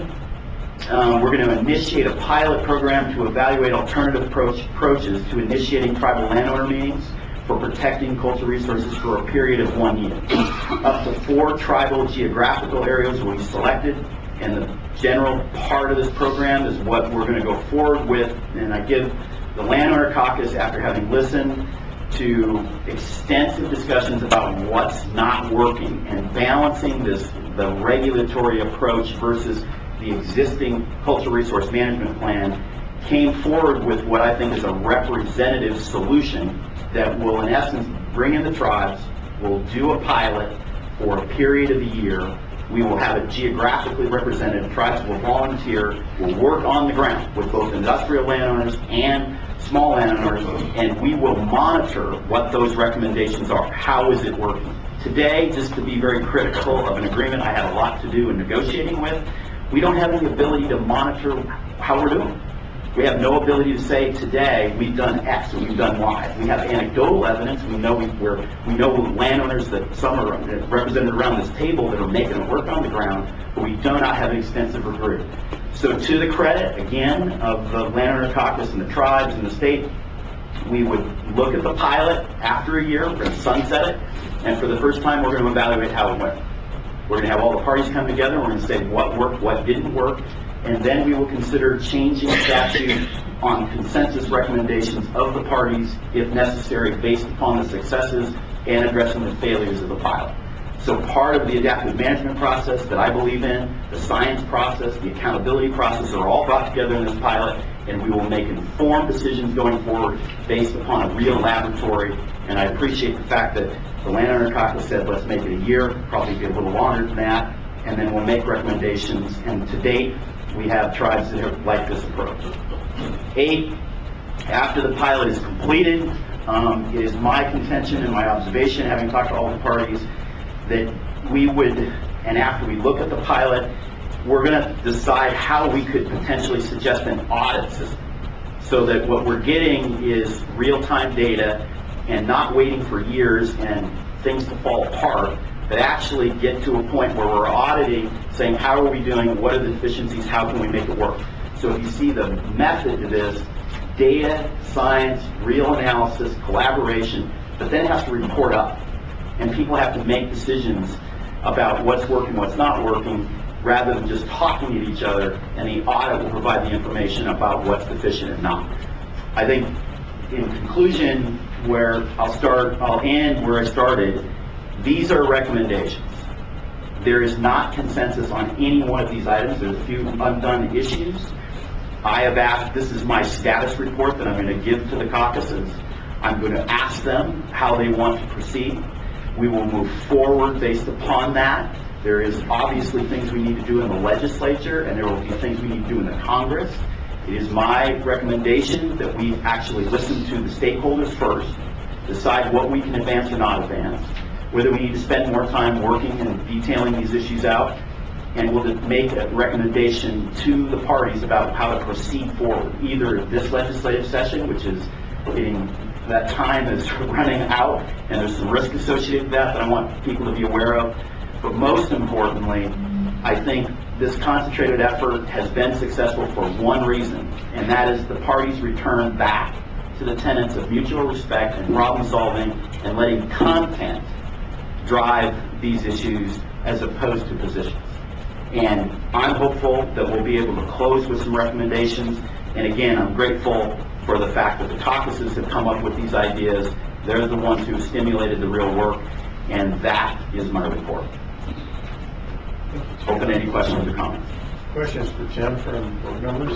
we're going to initiate a pilot program to evaluate alternative approaches to initiating tribal landowner meetings for protecting cultural resources for a period of 1 year. Up to 4 tribal geographical areas will be selected, and the general part of this program is what we're going to go forward with. And I give the Landowner Caucus, after having listened to extensive discussions about what's not working and balancing the regulatory approach versus the existing cultural resource management plan, came forward with what I think is a representative solution that will, in essence, bring in the tribes. We'll do a pilot for a period of a year. We will have it geographically represented. Tribes will volunteer. We'll work on the ground with both industrial landowners and small landowners, and we will monitor what those recommendations are. How is it working? Today, just to be very critical of an agreement I had a lot to do in negotiating with, we don't have any ability to monitor how we're doing. We have no ability to say today we've done X or we've done Y. We have anecdotal evidence. We know landowners that some are represented around this table that are making it work on the ground, but we do not have an extensive review. So to the credit, again, of the Landowner Caucus and the tribes and the state, we would look at the pilot after a year. We're going to sunset it, and for the first time, we're going to evaluate how it went. We're going to have all the parties come together. We're going to say what worked, what didn't work, and then we will consider changing statute on consensus recommendations of the parties, if necessary, based upon the successes and addressing the failures of the pilot. So part of the adaptive management process that I believe in, the science process, the accountability process are all brought together in this pilot, and we will make informed decisions going forward based upon a real laboratory. And I appreciate the fact that the Landowner Caucus said, let's make it a year, probably be a little longer than that, and then we'll make recommendations. And to date, we have tribes that have liked this approach. 8, after the pilot is completed, it is my contention and my observation, having talked to all the parties, that we would, and after we look at the pilot, we're going to decide how we could potentially suggest an audit system so that what we're getting is real-time data and not waiting for years and things to fall apart, but actually get to a point where we're auditing, saying how are we doing, what are the deficiencies, how can we make it work. So if you see the method to this, data, science, real analysis, collaboration, but then it has to report up. And people have to make decisions about what's working, what's not working, rather than just talking at each other, and the audit will provide the information about what's deficient and not. I think, in conclusion, I'll end where I started. These are recommendations. There is not consensus on any one of these items. There's a few undone issues. I have asked, this is my status report that I'm going to give to the caucuses. I'm going to ask them how they want to proceed. We will move forward based upon that. There is obviously things we need to do in the legislature, and there will be things we need to do in the Congress. It is my recommendation that we actually listen to the stakeholders first, decide what we can advance or not advance, whether we need to spend more time working and detailing these issues out, and we'll make a recommendation to the parties about how to proceed forward, either this legislative session, which is that time is running out, and there's some risk associated with that I want people to be aware of. But most importantly, I think this concentrated effort has been successful for one reason, and that is the parties return back to the tenets of mutual respect and problem solving and letting content drive these issues as opposed to positions. And I'm hopeful that we'll be able to close with some recommendations. And again, I'm grateful for the fact that the caucuses have come up with these ideas. They're the ones who stimulated the real work, and that is my report. Open any questions or comments. Questions for Jim from board members?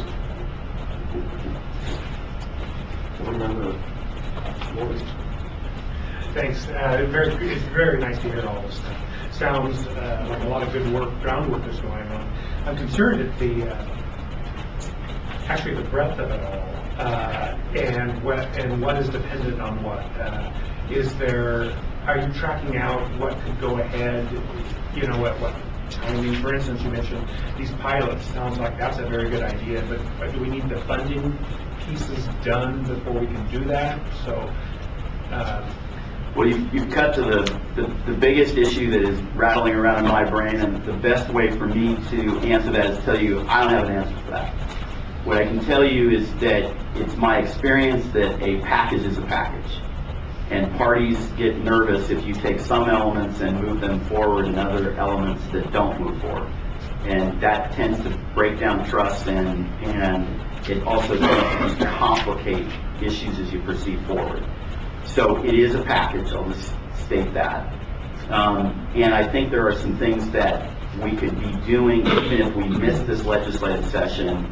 Board member Morris. Thanks. It's very nice to hear all this stuff. Sounds like a lot of good work, groundwork is going on. I'm concerned at the breadth of it all, and what is dependent on what. Are you tracking out what could go ahead? You know, what timing? For instance, you mentioned these pilots. Sounds like that's a very good idea, but do we need the funding pieces done before we can do that? So. Well, you've cut to the biggest issue that is rattling around in my brain, and the best way for me to answer that is to tell you I don't have an answer for that. What I can tell you is that it's my experience that a package is a package, and parties get nervous if you take some elements and move them forward and other elements that don't move forward. And that tends to break down trust, and it also tends to complicate issues as you proceed forward. So it is a package, I'll just state that. And I think there are some things that we could be doing even if we miss this legislative session.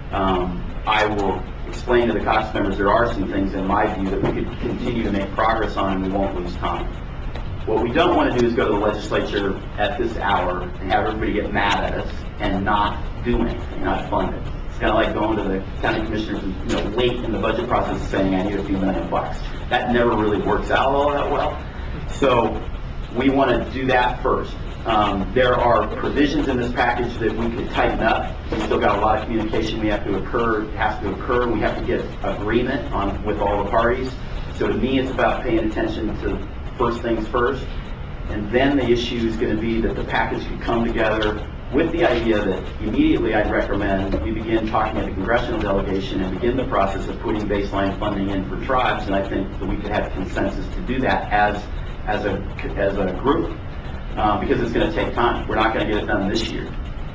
I will explain to the caucus members there are some things in my view that we could continue to make progress on, and we won't lose time. What we don't want to do is go to the legislature at this hour and have everybody get mad at us and not do anything, not fund it. It's kind of like going to the county commissioners late in the budget process and saying I need a few $1 million. That never really works out all that well. So we want to do that first. There are provisions in this package that we could tighten up. We've still got a lot of communication has to occur. We have to get agreement with all the parties. So to me, it's about paying attention to first things first. And then the issue is going to be that the package could come together with the idea that immediately I'd recommend we begin talking to the congressional delegation and begin the process of putting baseline funding in for tribes. And I think that we could have consensus to do that as a group. Because it's going to take time. We're not going to get it done this year,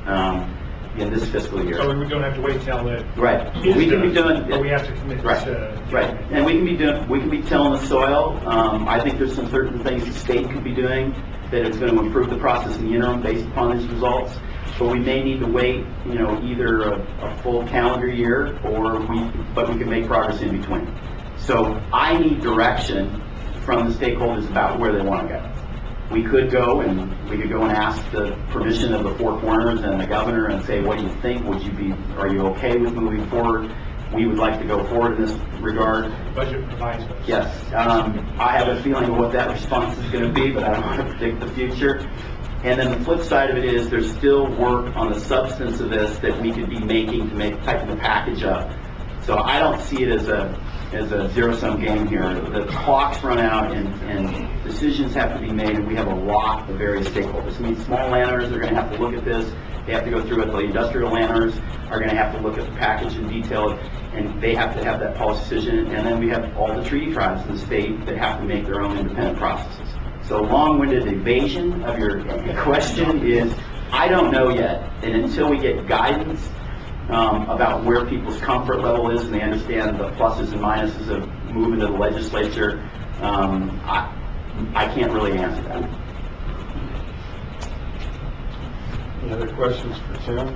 in this fiscal year. So we don't have to wait till it. Right. We can be doing. But we have to commit. Right. And we can be tilling the soil. I think there's some certain things the state could be doing that is going to improve the process in the interim based upon these results. But we may need to wait, either a full calendar year but we can make progress in between. So I need direction from the stakeholders about where they want to go. We could go and ask the permission of the Four Corners and the governor and say, what do you think? Are you okay with moving forward? We would like to go forward in this regard. Budget provides those. Yes. I have a feeling of what that response is going to be, but I don't want to predict the future. And then the flip side of it is there's still work on the substance of this that we could be making to tighten the package up. So I don't see it as a zero-sum game here. The clocks run out and decisions have to be made, and we have a lot of various stakeholders. I mean, small landowners are going to have to look at this. They have to go through it. The industrial landowners are going to have to look at the package in detail, and they have to have that policy decision. And then we have all the treaty tribes in the state that have to make their own independent processes. So long-winded evasion of your question is, I don't know yet. And until we get guidance about where people's comfort level is and they understand the pluses and minuses of moving to the legislature, I can't really answer that. Any other questions for Tim?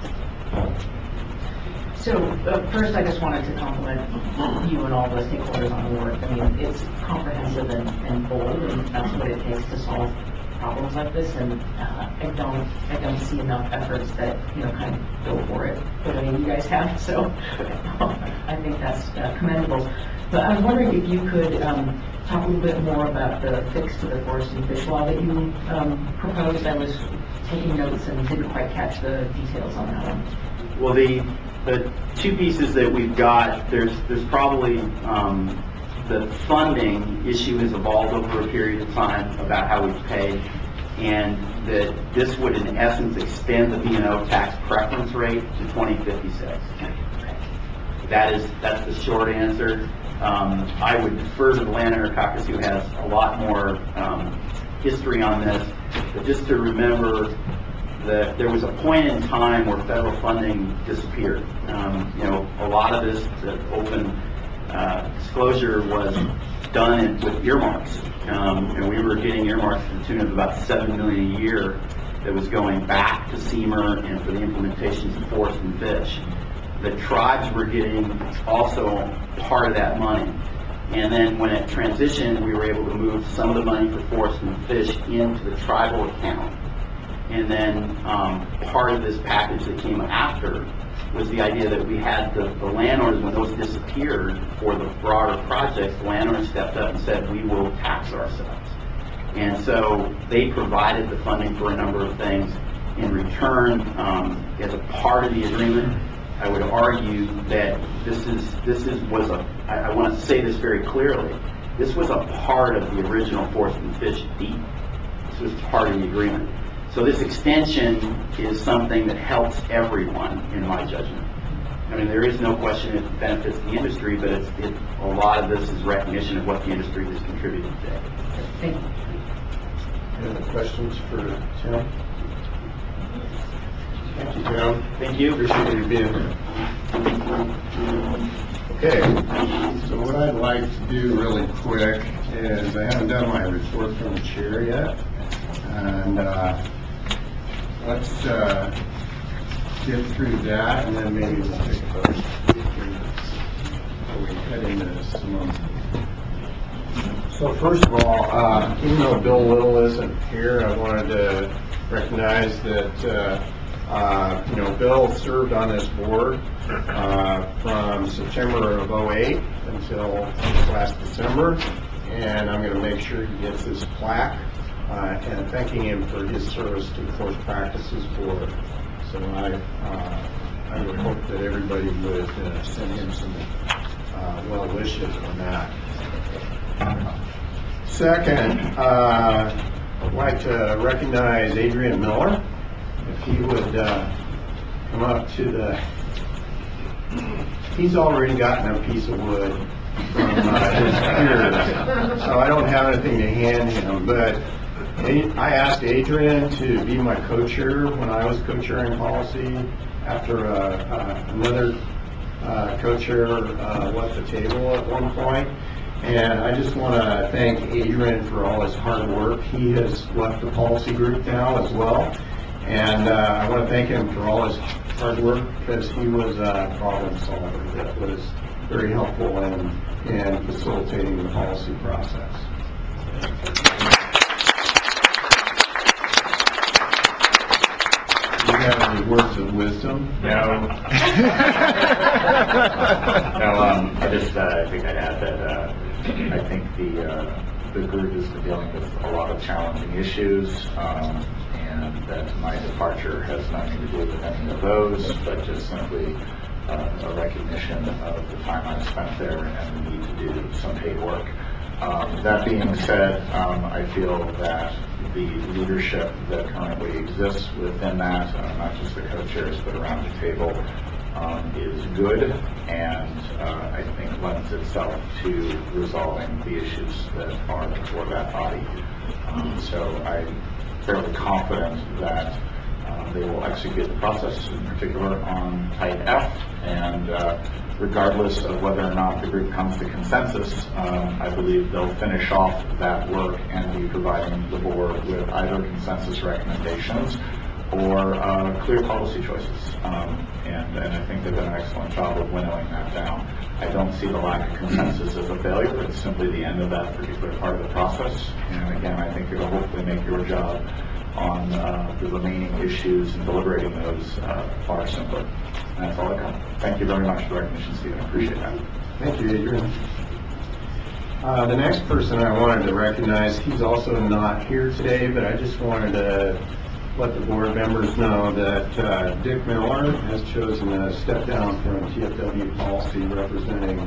So first, I just wanted to compliment you and all the stakeholders on the work. I mean, it's comprehensive and bold, and that's what it takes to solve problems like this. And I don't see enough efforts that kind of go for it the way you guys have. So I think that's commendable. But I was wondering if you could talk a little bit more about the fix to the forest and fish law that you proposed. I was taking notes and didn't quite catch the details on that one. Well, the two pieces that we've got, there's probably the funding issue has evolved over a period of time about how we pay, and that this would in essence extend the B&O tax preference rate to 2056. That's the short answer. I would defer to the landowner caucus, who has a lot more history on this, but just to remember that there was a point in time where federal funding disappeared. A lot of this open disclosure was done with earmarks. And we were getting earmarks to the tune of about $7 million a year that was going back to SEMER and for the implementations of forest and fish. The tribes were getting also part of that money. And then when it transitioned, we were able to move some of the money for forest and fish into the tribal account. And then part of this package that came after was the idea that we had the landowners, when those disappeared for the broader projects, the landowners stepped up and said, we will tax ourselves. And so they provided the funding for a number of things. In return, as a part of the agreement, I would argue that I want to say this very clearly, this was a part of the original forest and fish deal. This was part of the agreement. So this extension is something that helps everyone, in my judgment. I mean, there is no question it benefits the industry, but a lot of this is recognition of what the industry has contributed today. Thank you. Any other questions for Tim? Thank you, Tim. Thank you. Appreciate you being here. Okay, so what I'd like to do really quick is, I haven't done my report from the chair yet, and let's get through that, and then maybe we'll take a vote before we head into some of them. So first of all, even though Bill Little isn't here, I wanted to recognize that Bill served on this board from September of '08 until last December, and I'm going to make sure he gets his plaque and thanking him for his service to the Forest Practices Board. So I would hope that everybody would send him some well wishes on that. Second, I'd like to recognize Adrian Miller. If he would come up to he's already gotten a piece of wood from his peers, so I don't have anything to hand him, but I asked Adrian to be my co-chair when I was co-chairing policy after another co-chair left the table at one point. And I just want to thank Adrian for all his hard work. He has left the policy group now as well. And I want to thank him for all his hard work, because he was a problem solver that was very helpful in facilitating the policy process. Do you have any words of wisdom? No. I think I'd add that I think the group has been dealing with a lot of challenging issues, and that my departure has nothing to do with any of those, but just simply a recognition of the time I've spent there and the need to do some paid work. That being said, I feel that the leadership that currently exists within that, not just the co-chairs, but around the table, is good, and I think lends itself to resolving the issues that are before that body. So I'm fairly confident that they will execute the process, in particular on Type F, and regardless of whether or not the group comes to consensus, I believe they'll finish off that work and be providing the board with either consensus recommendations or clear policy choices. And I think they've done an excellent job of winnowing that down. I don't see the lack of consensus as a failure. It's simply the end of that particular part of the process. And again, I think it'll hopefully make your job on the remaining issues and deliberating those far simpler. And that's all I got. Thank you very much for the recognition, Stephen. I appreciate that. Thank you, Adrian. The next person I wanted to recognize, he's also not here today, but I just wanted to let the board members know that Dick Miller has chosen to step down from TFW policy representing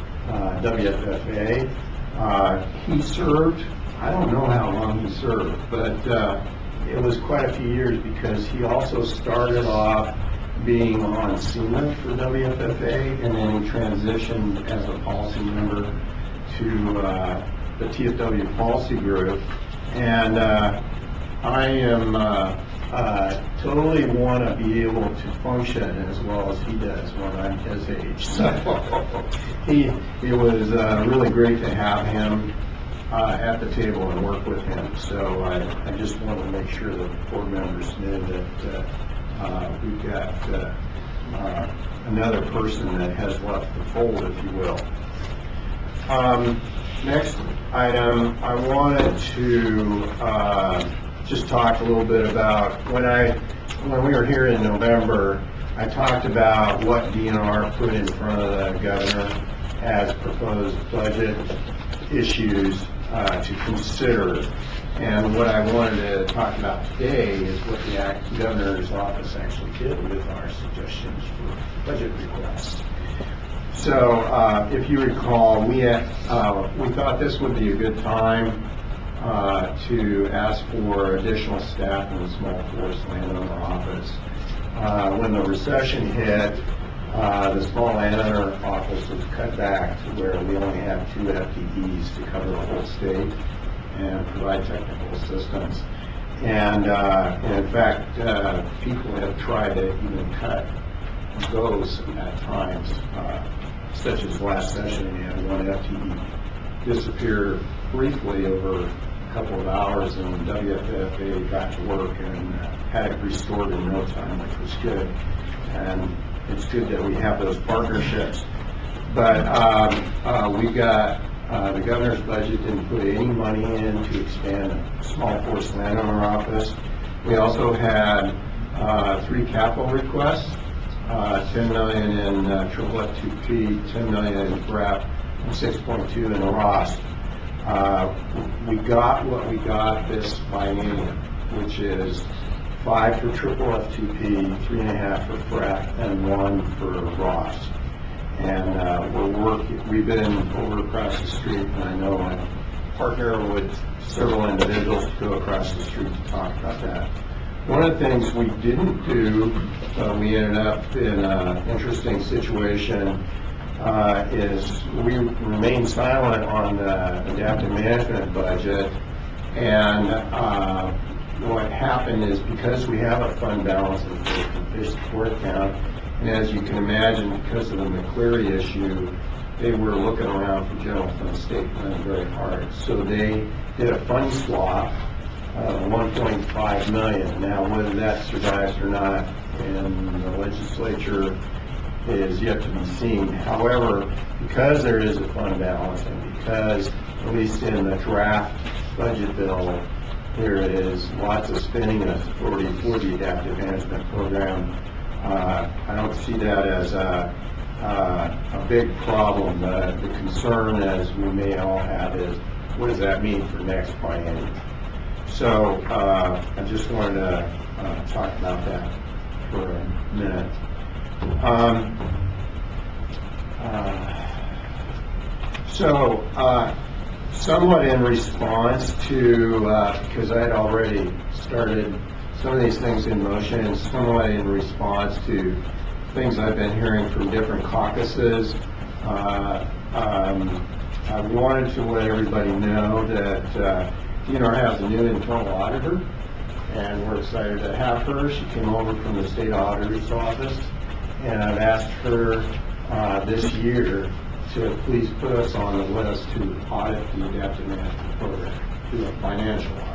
WFFA. He served, I don't know how long he served, but it was quite a few years because he also started off being on SEMA for WFFA, and then he transitioned as a policy member to the TFW policy group. And I am totally want to be able to function as well as he does when I'm his age. So it was really great to have him at the table and work with him. So I just want to make sure that board members know that we've got another person that has left the fold, if you will. Next item, I wanted to just talk a little bit about when we were here in November, I talked about what DNR put in front of the governor as proposed budget issues to consider. And what I wanted to talk about today is what the governor's office actually did with our suggestions for budget requests. So if you recall, we thought this would be a good time to ask for additional staff in the small forest landowner office. When the recession hit, the small landowner office was cut back to where we only have 2 FTEs to cover the whole state and provide technical assistance. And in fact, people have tried to even cut those at times, such as last session, we had 1 FTE disappear briefly over a couple of hours, and WFFA got to work and had it restored in no time, which was good. And it's good that we have those partnerships. But we got the governor's budget didn't put any money in to expand the small forest landowner office. We also had 3 capital requests, $10 million in FFF2P, $10 million in GRAP, and 6.2 in the Ross. We got what we got this biennium, which is 5 for FFF2P, 3.5 for FREP, and 1 for Ross. And we've been over across the street, and I know I partner with several individuals to go across the street to talk about that. One of the things we didn't do, we ended up in an interesting situation, is we remained silent on the adaptive management budget. And what happened is, because we have a fund balance in the fish support account, and as you can imagine, because of the McCleary issue, they were looking around for general fund state funds very hard. So they did a fund swap, $1.5 million. Now, whether that survives or not in the legislature is yet to be seen. However, because there is a fund balance, and because, at least in the draft budget bill, there is lots of spending authority for the adaptive management program, I don't see that as a big problem. The concern, as we may all have, is what does that mean for next biennium? So I just wanted to talk about that for a minute. somewhat in response to, because I had already started some of these things in motion, somewhat in response to things I've been hearing from different caucuses. I wanted to let everybody know that DNR has a new internal auditor, and we're excited to have her. She came over from the state auditor's office, and I've asked her this year to please put us on the list to audit the adaptive management program, do a financial audit.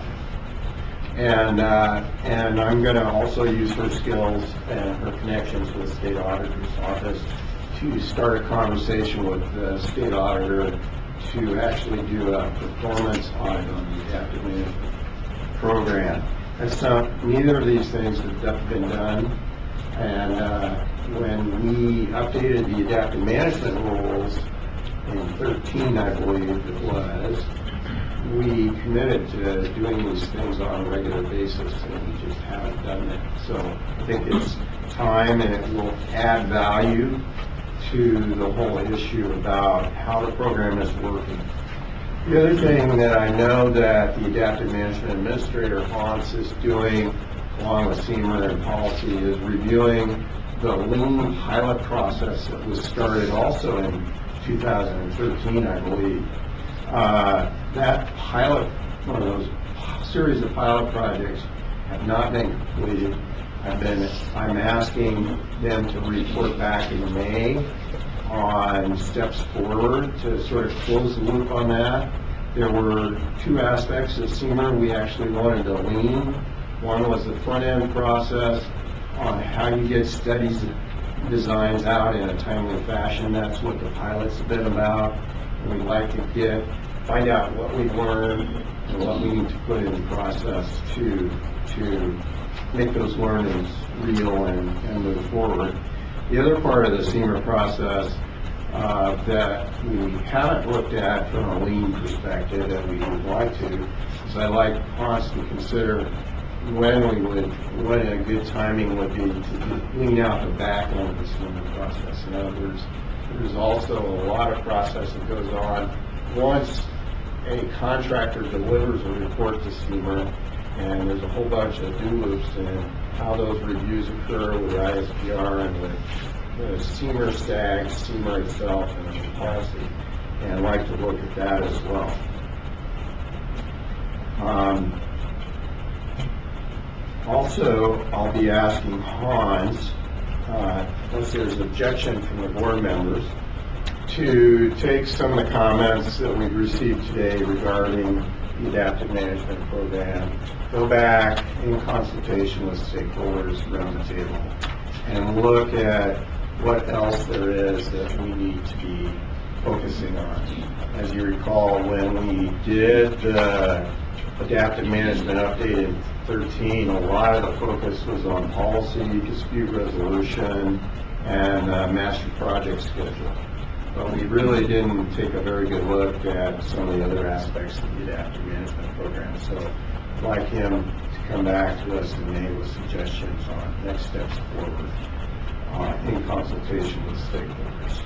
And I'm going to also use her skills and her connections with the state auditor's office to start a conversation with the state auditor to actually do a performance audit on the adaptive management program. And so neither of these things have been done. And when we updated the adaptive management rules in 13, I believe it was, we committed to doing these things on a regular basis, and we just haven't done that. So I think it's time, and it will add value to the whole issue about how the program is working. The other thing that I know that the Adaptive Management Administrator, Hans, is doing, along with SEMR and policy, is reviewing the lean pilot process that was started also in 2013, I believe. That pilot, one of those series of pilot projects, have not been completed. I'm asking them to report back in May on steps forward to sort of close the loop on that. There were two aspects of SEMR we actually wanted to lean. One was the front-end process on how you get studies designs out in a timely fashion. That's what the pilot's have been about. And we'd like to find out what we've learned and what we need to put in process to make those learnings real and move forward. The other part of the SEMR process that we haven't looked at from a lean perspective that we would like to is I'd like Hans to consider when a good timing would be to lean out the back end of the SEMR process. In other words, there's also a lot of process that goes on once a contractor delivers a report to SEMR, and there's a whole bunch of do loops in how those reviews occur with ISPR and with the SEMR STAG, SEMR itself, and the policy. And I'd like to look at that as well. Also, I'll be asking Hans, unless there's objection from the board members, to take some of the comments that we've received today regarding the adaptive management program, go back in consultation with stakeholders around the table, and look at what else there is that we need to be focusing on. As you recall, when we did the adaptive management update in 13, a lot of the focus was on policy, dispute resolution, and master project schedule. But we really didn't take a very good look at some of the other aspects of the adaptive management program. So I'd like him to come back to us in May with suggestions on next steps forward in consultation with stakeholders.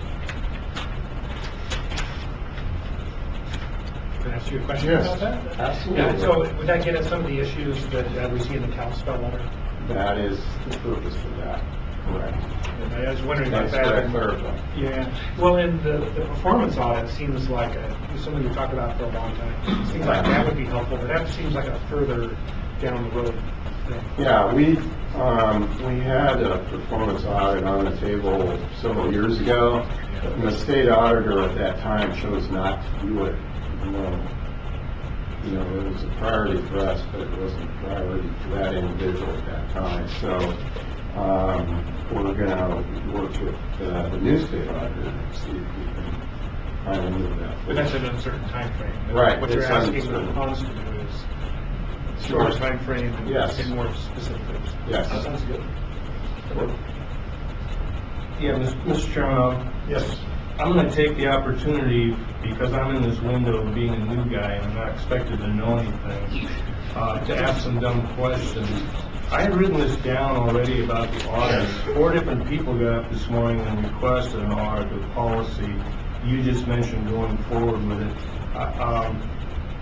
Can I ask you a question about that? Absolutely. Yeah, so would that get at some of the issues that we see in the Kalispell letter? That is the purpose of that, correct. And I was wondering about that. That's clarify. Yeah. Well, and the performance audit seems like something we talked about for a long time. It seems like that would be helpful, but that seems like a further down the road thing. Yeah, we had a performance audit on the table several years ago, and the state auditor at that time chose not to do it. You know, it was a priority for us, but it wasn't a priority for that individual at that time. So we're going to work with the new state auditor and see if we can finally move that. But that's an uncertain time frame. Right. What you're asking Hans to do is shorter time frame and get more specific things. Yes. That sounds good. Yeah, Mr. Chairman, yes. I'm going to take the opportunity, because I'm in this window of being a new guy and I'm not expected to know anything, to ask some dumb questions. I had written this down already about the audits. 4 different people got up this morning and requested an audit of policy. You just mentioned going forward with it.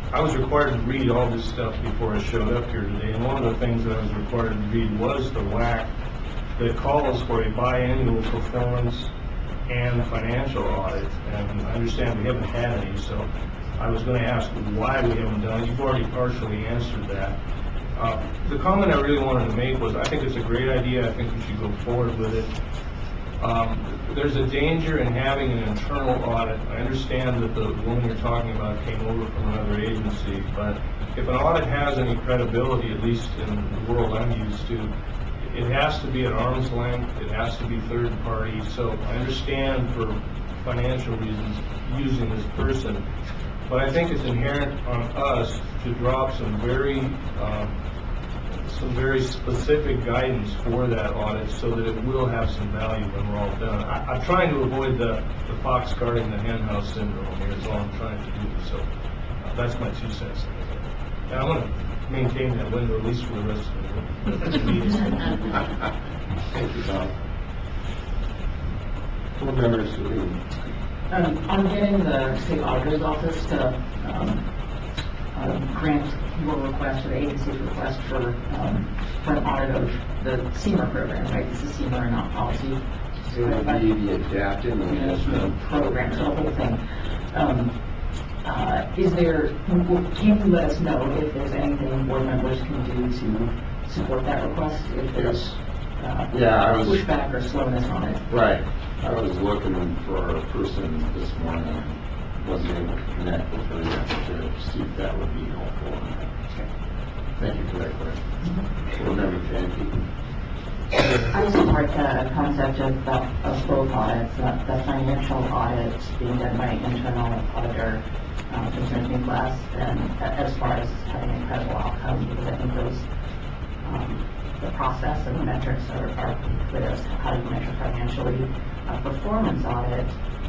I was required to read all this stuff before I showed up here today, and one of the things that I was required to read was the WAC that calls for a biannual performance and financial audit, and I understand we haven't had any, so I was going to ask why we haven't done it. You've already partially answered that. The comment I really wanted to make was I think it's a great idea. I think we should go forward with it. There's a danger in having an internal audit. I understand that the woman you're talking about came over from another agency, but if an audit has any credibility, at least in the world I'm used to, it has to be at arm's length, it has to be third party. So I understand for financial reasons using this person, but I think it's inherent on us to drop some very specific guidance for that audit so that it will have some value when we're all done. I'm trying to avoid the fox guarding the hen house syndrome here is all I'm trying to do. So that's my 2 cents. And I'm going to maintain that window at least for the rest of the meeting. Thank you, Bob. Board members, I'm getting the state auditor's office to grant your request, or the agency's request for an audit of the SEMR program, right? This is SEMR and not policy. it would be the adaptive management program, so the whole thing. Can you let us know if there's anything board members can do to support that request? If there's pushback or slowness on it? Right. I was looking for a person this morning and wasn't able to connect with her yet to see if that would be helpful. Thank you for that question. Board member Fanke. I support the concept of both audits. The financial audit being done by an internal auditor concerns me less than as far as having a credible outcome, because I think those the process and the metrics are clear as to how you measure financially. A performance audit,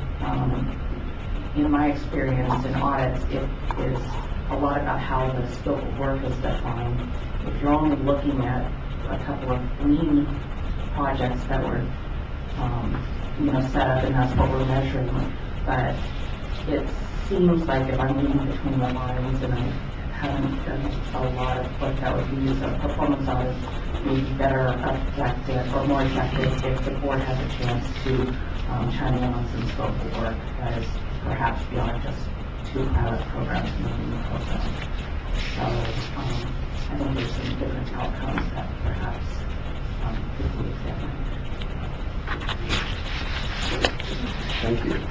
in my experience in audits, it is a lot about how the scope of work is defined. If you're only looking at a couple of lean projects that were, set up, and that's what we're measuring. But it seems like if I'm reading between the lines, and I haven't done a lot of what that would be, so performance audit may be better effective or more effective if the board has a chance to chime in on some scope of work that is perhaps beyond just 2 pilot programs moving the program. So I think there's some different outcomes that perhaps could be examined. Thank you.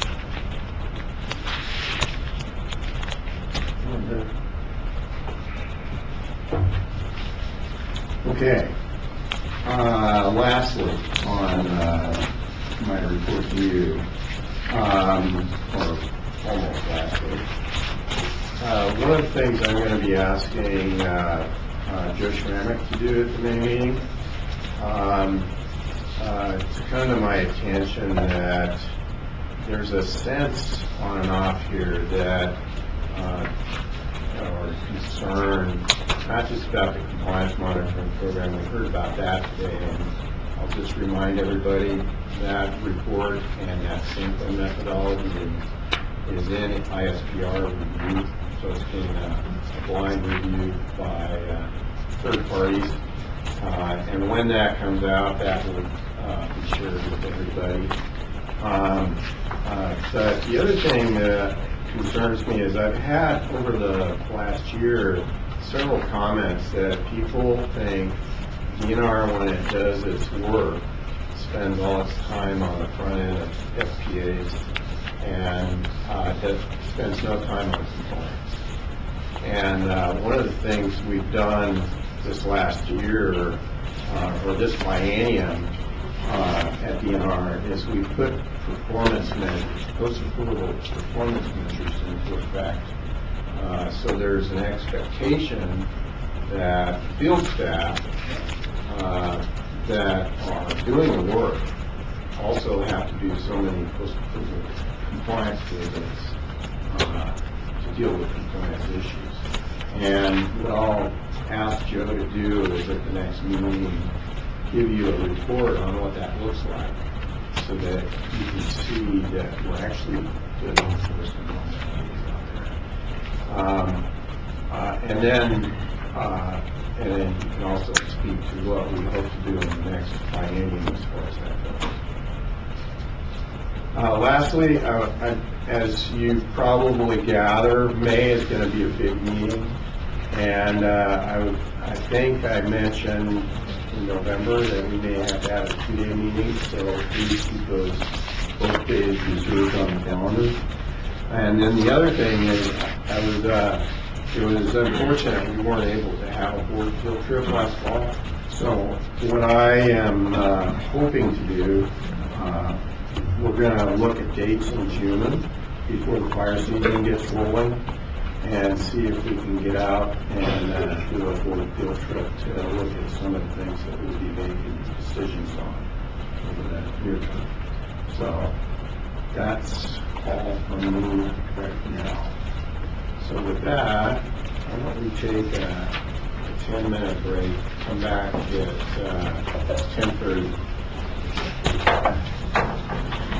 Okay. Lastly, on my report to you, or almost lastly, one of the things I'm going to be asking Joe Schrammick to do at the May meeting, to come to my attention that there's a sense on and off here that or concern, not just about the compliance monitoring program. We heard about that today, and I'll just remind everybody that report and that SYNCO methodology is in ISPR review, so it's being a blind review by third parties. And when that comes out, that will be shared with everybody. But the other thing that concerns me is I've had over the last year several comments that people think DNR, when it does its work, spends all its time on the front end of FPAs and that spends no time on compliance. And one of the things we've done this last year, or this biennium at DNR, is we've put performance measures, post-approval performance measures into effect. So there's an expectation that field staff that are doing the work also have to do so many post-approval compliance visits to deal with compliance issues. And what I'll ask Joe to do is at the next meeting give you a report on what that looks like, so that you can see that we're actually doing enforcement on that out And then you can also speak to what we hope to do in the next biennium as far as that goes. Lastly, as you probably gather, May is going to be a big meeting, and I think I mentioned in November that we may have to have a 2-day meeting, so please keep those both days reserved on the calendar. And then the other thing is, it was unfortunate we weren't able to have a board field trip last fall. So what I am hoping to do, we're going to look at dates in June before the fire season gets rolling and see if we can get out and do a board field trip to look at some of the things that we'll be making decisions on over that near term. So that's all from me right now. So with that, why don't we take a 10-minute break, come back at 10:30.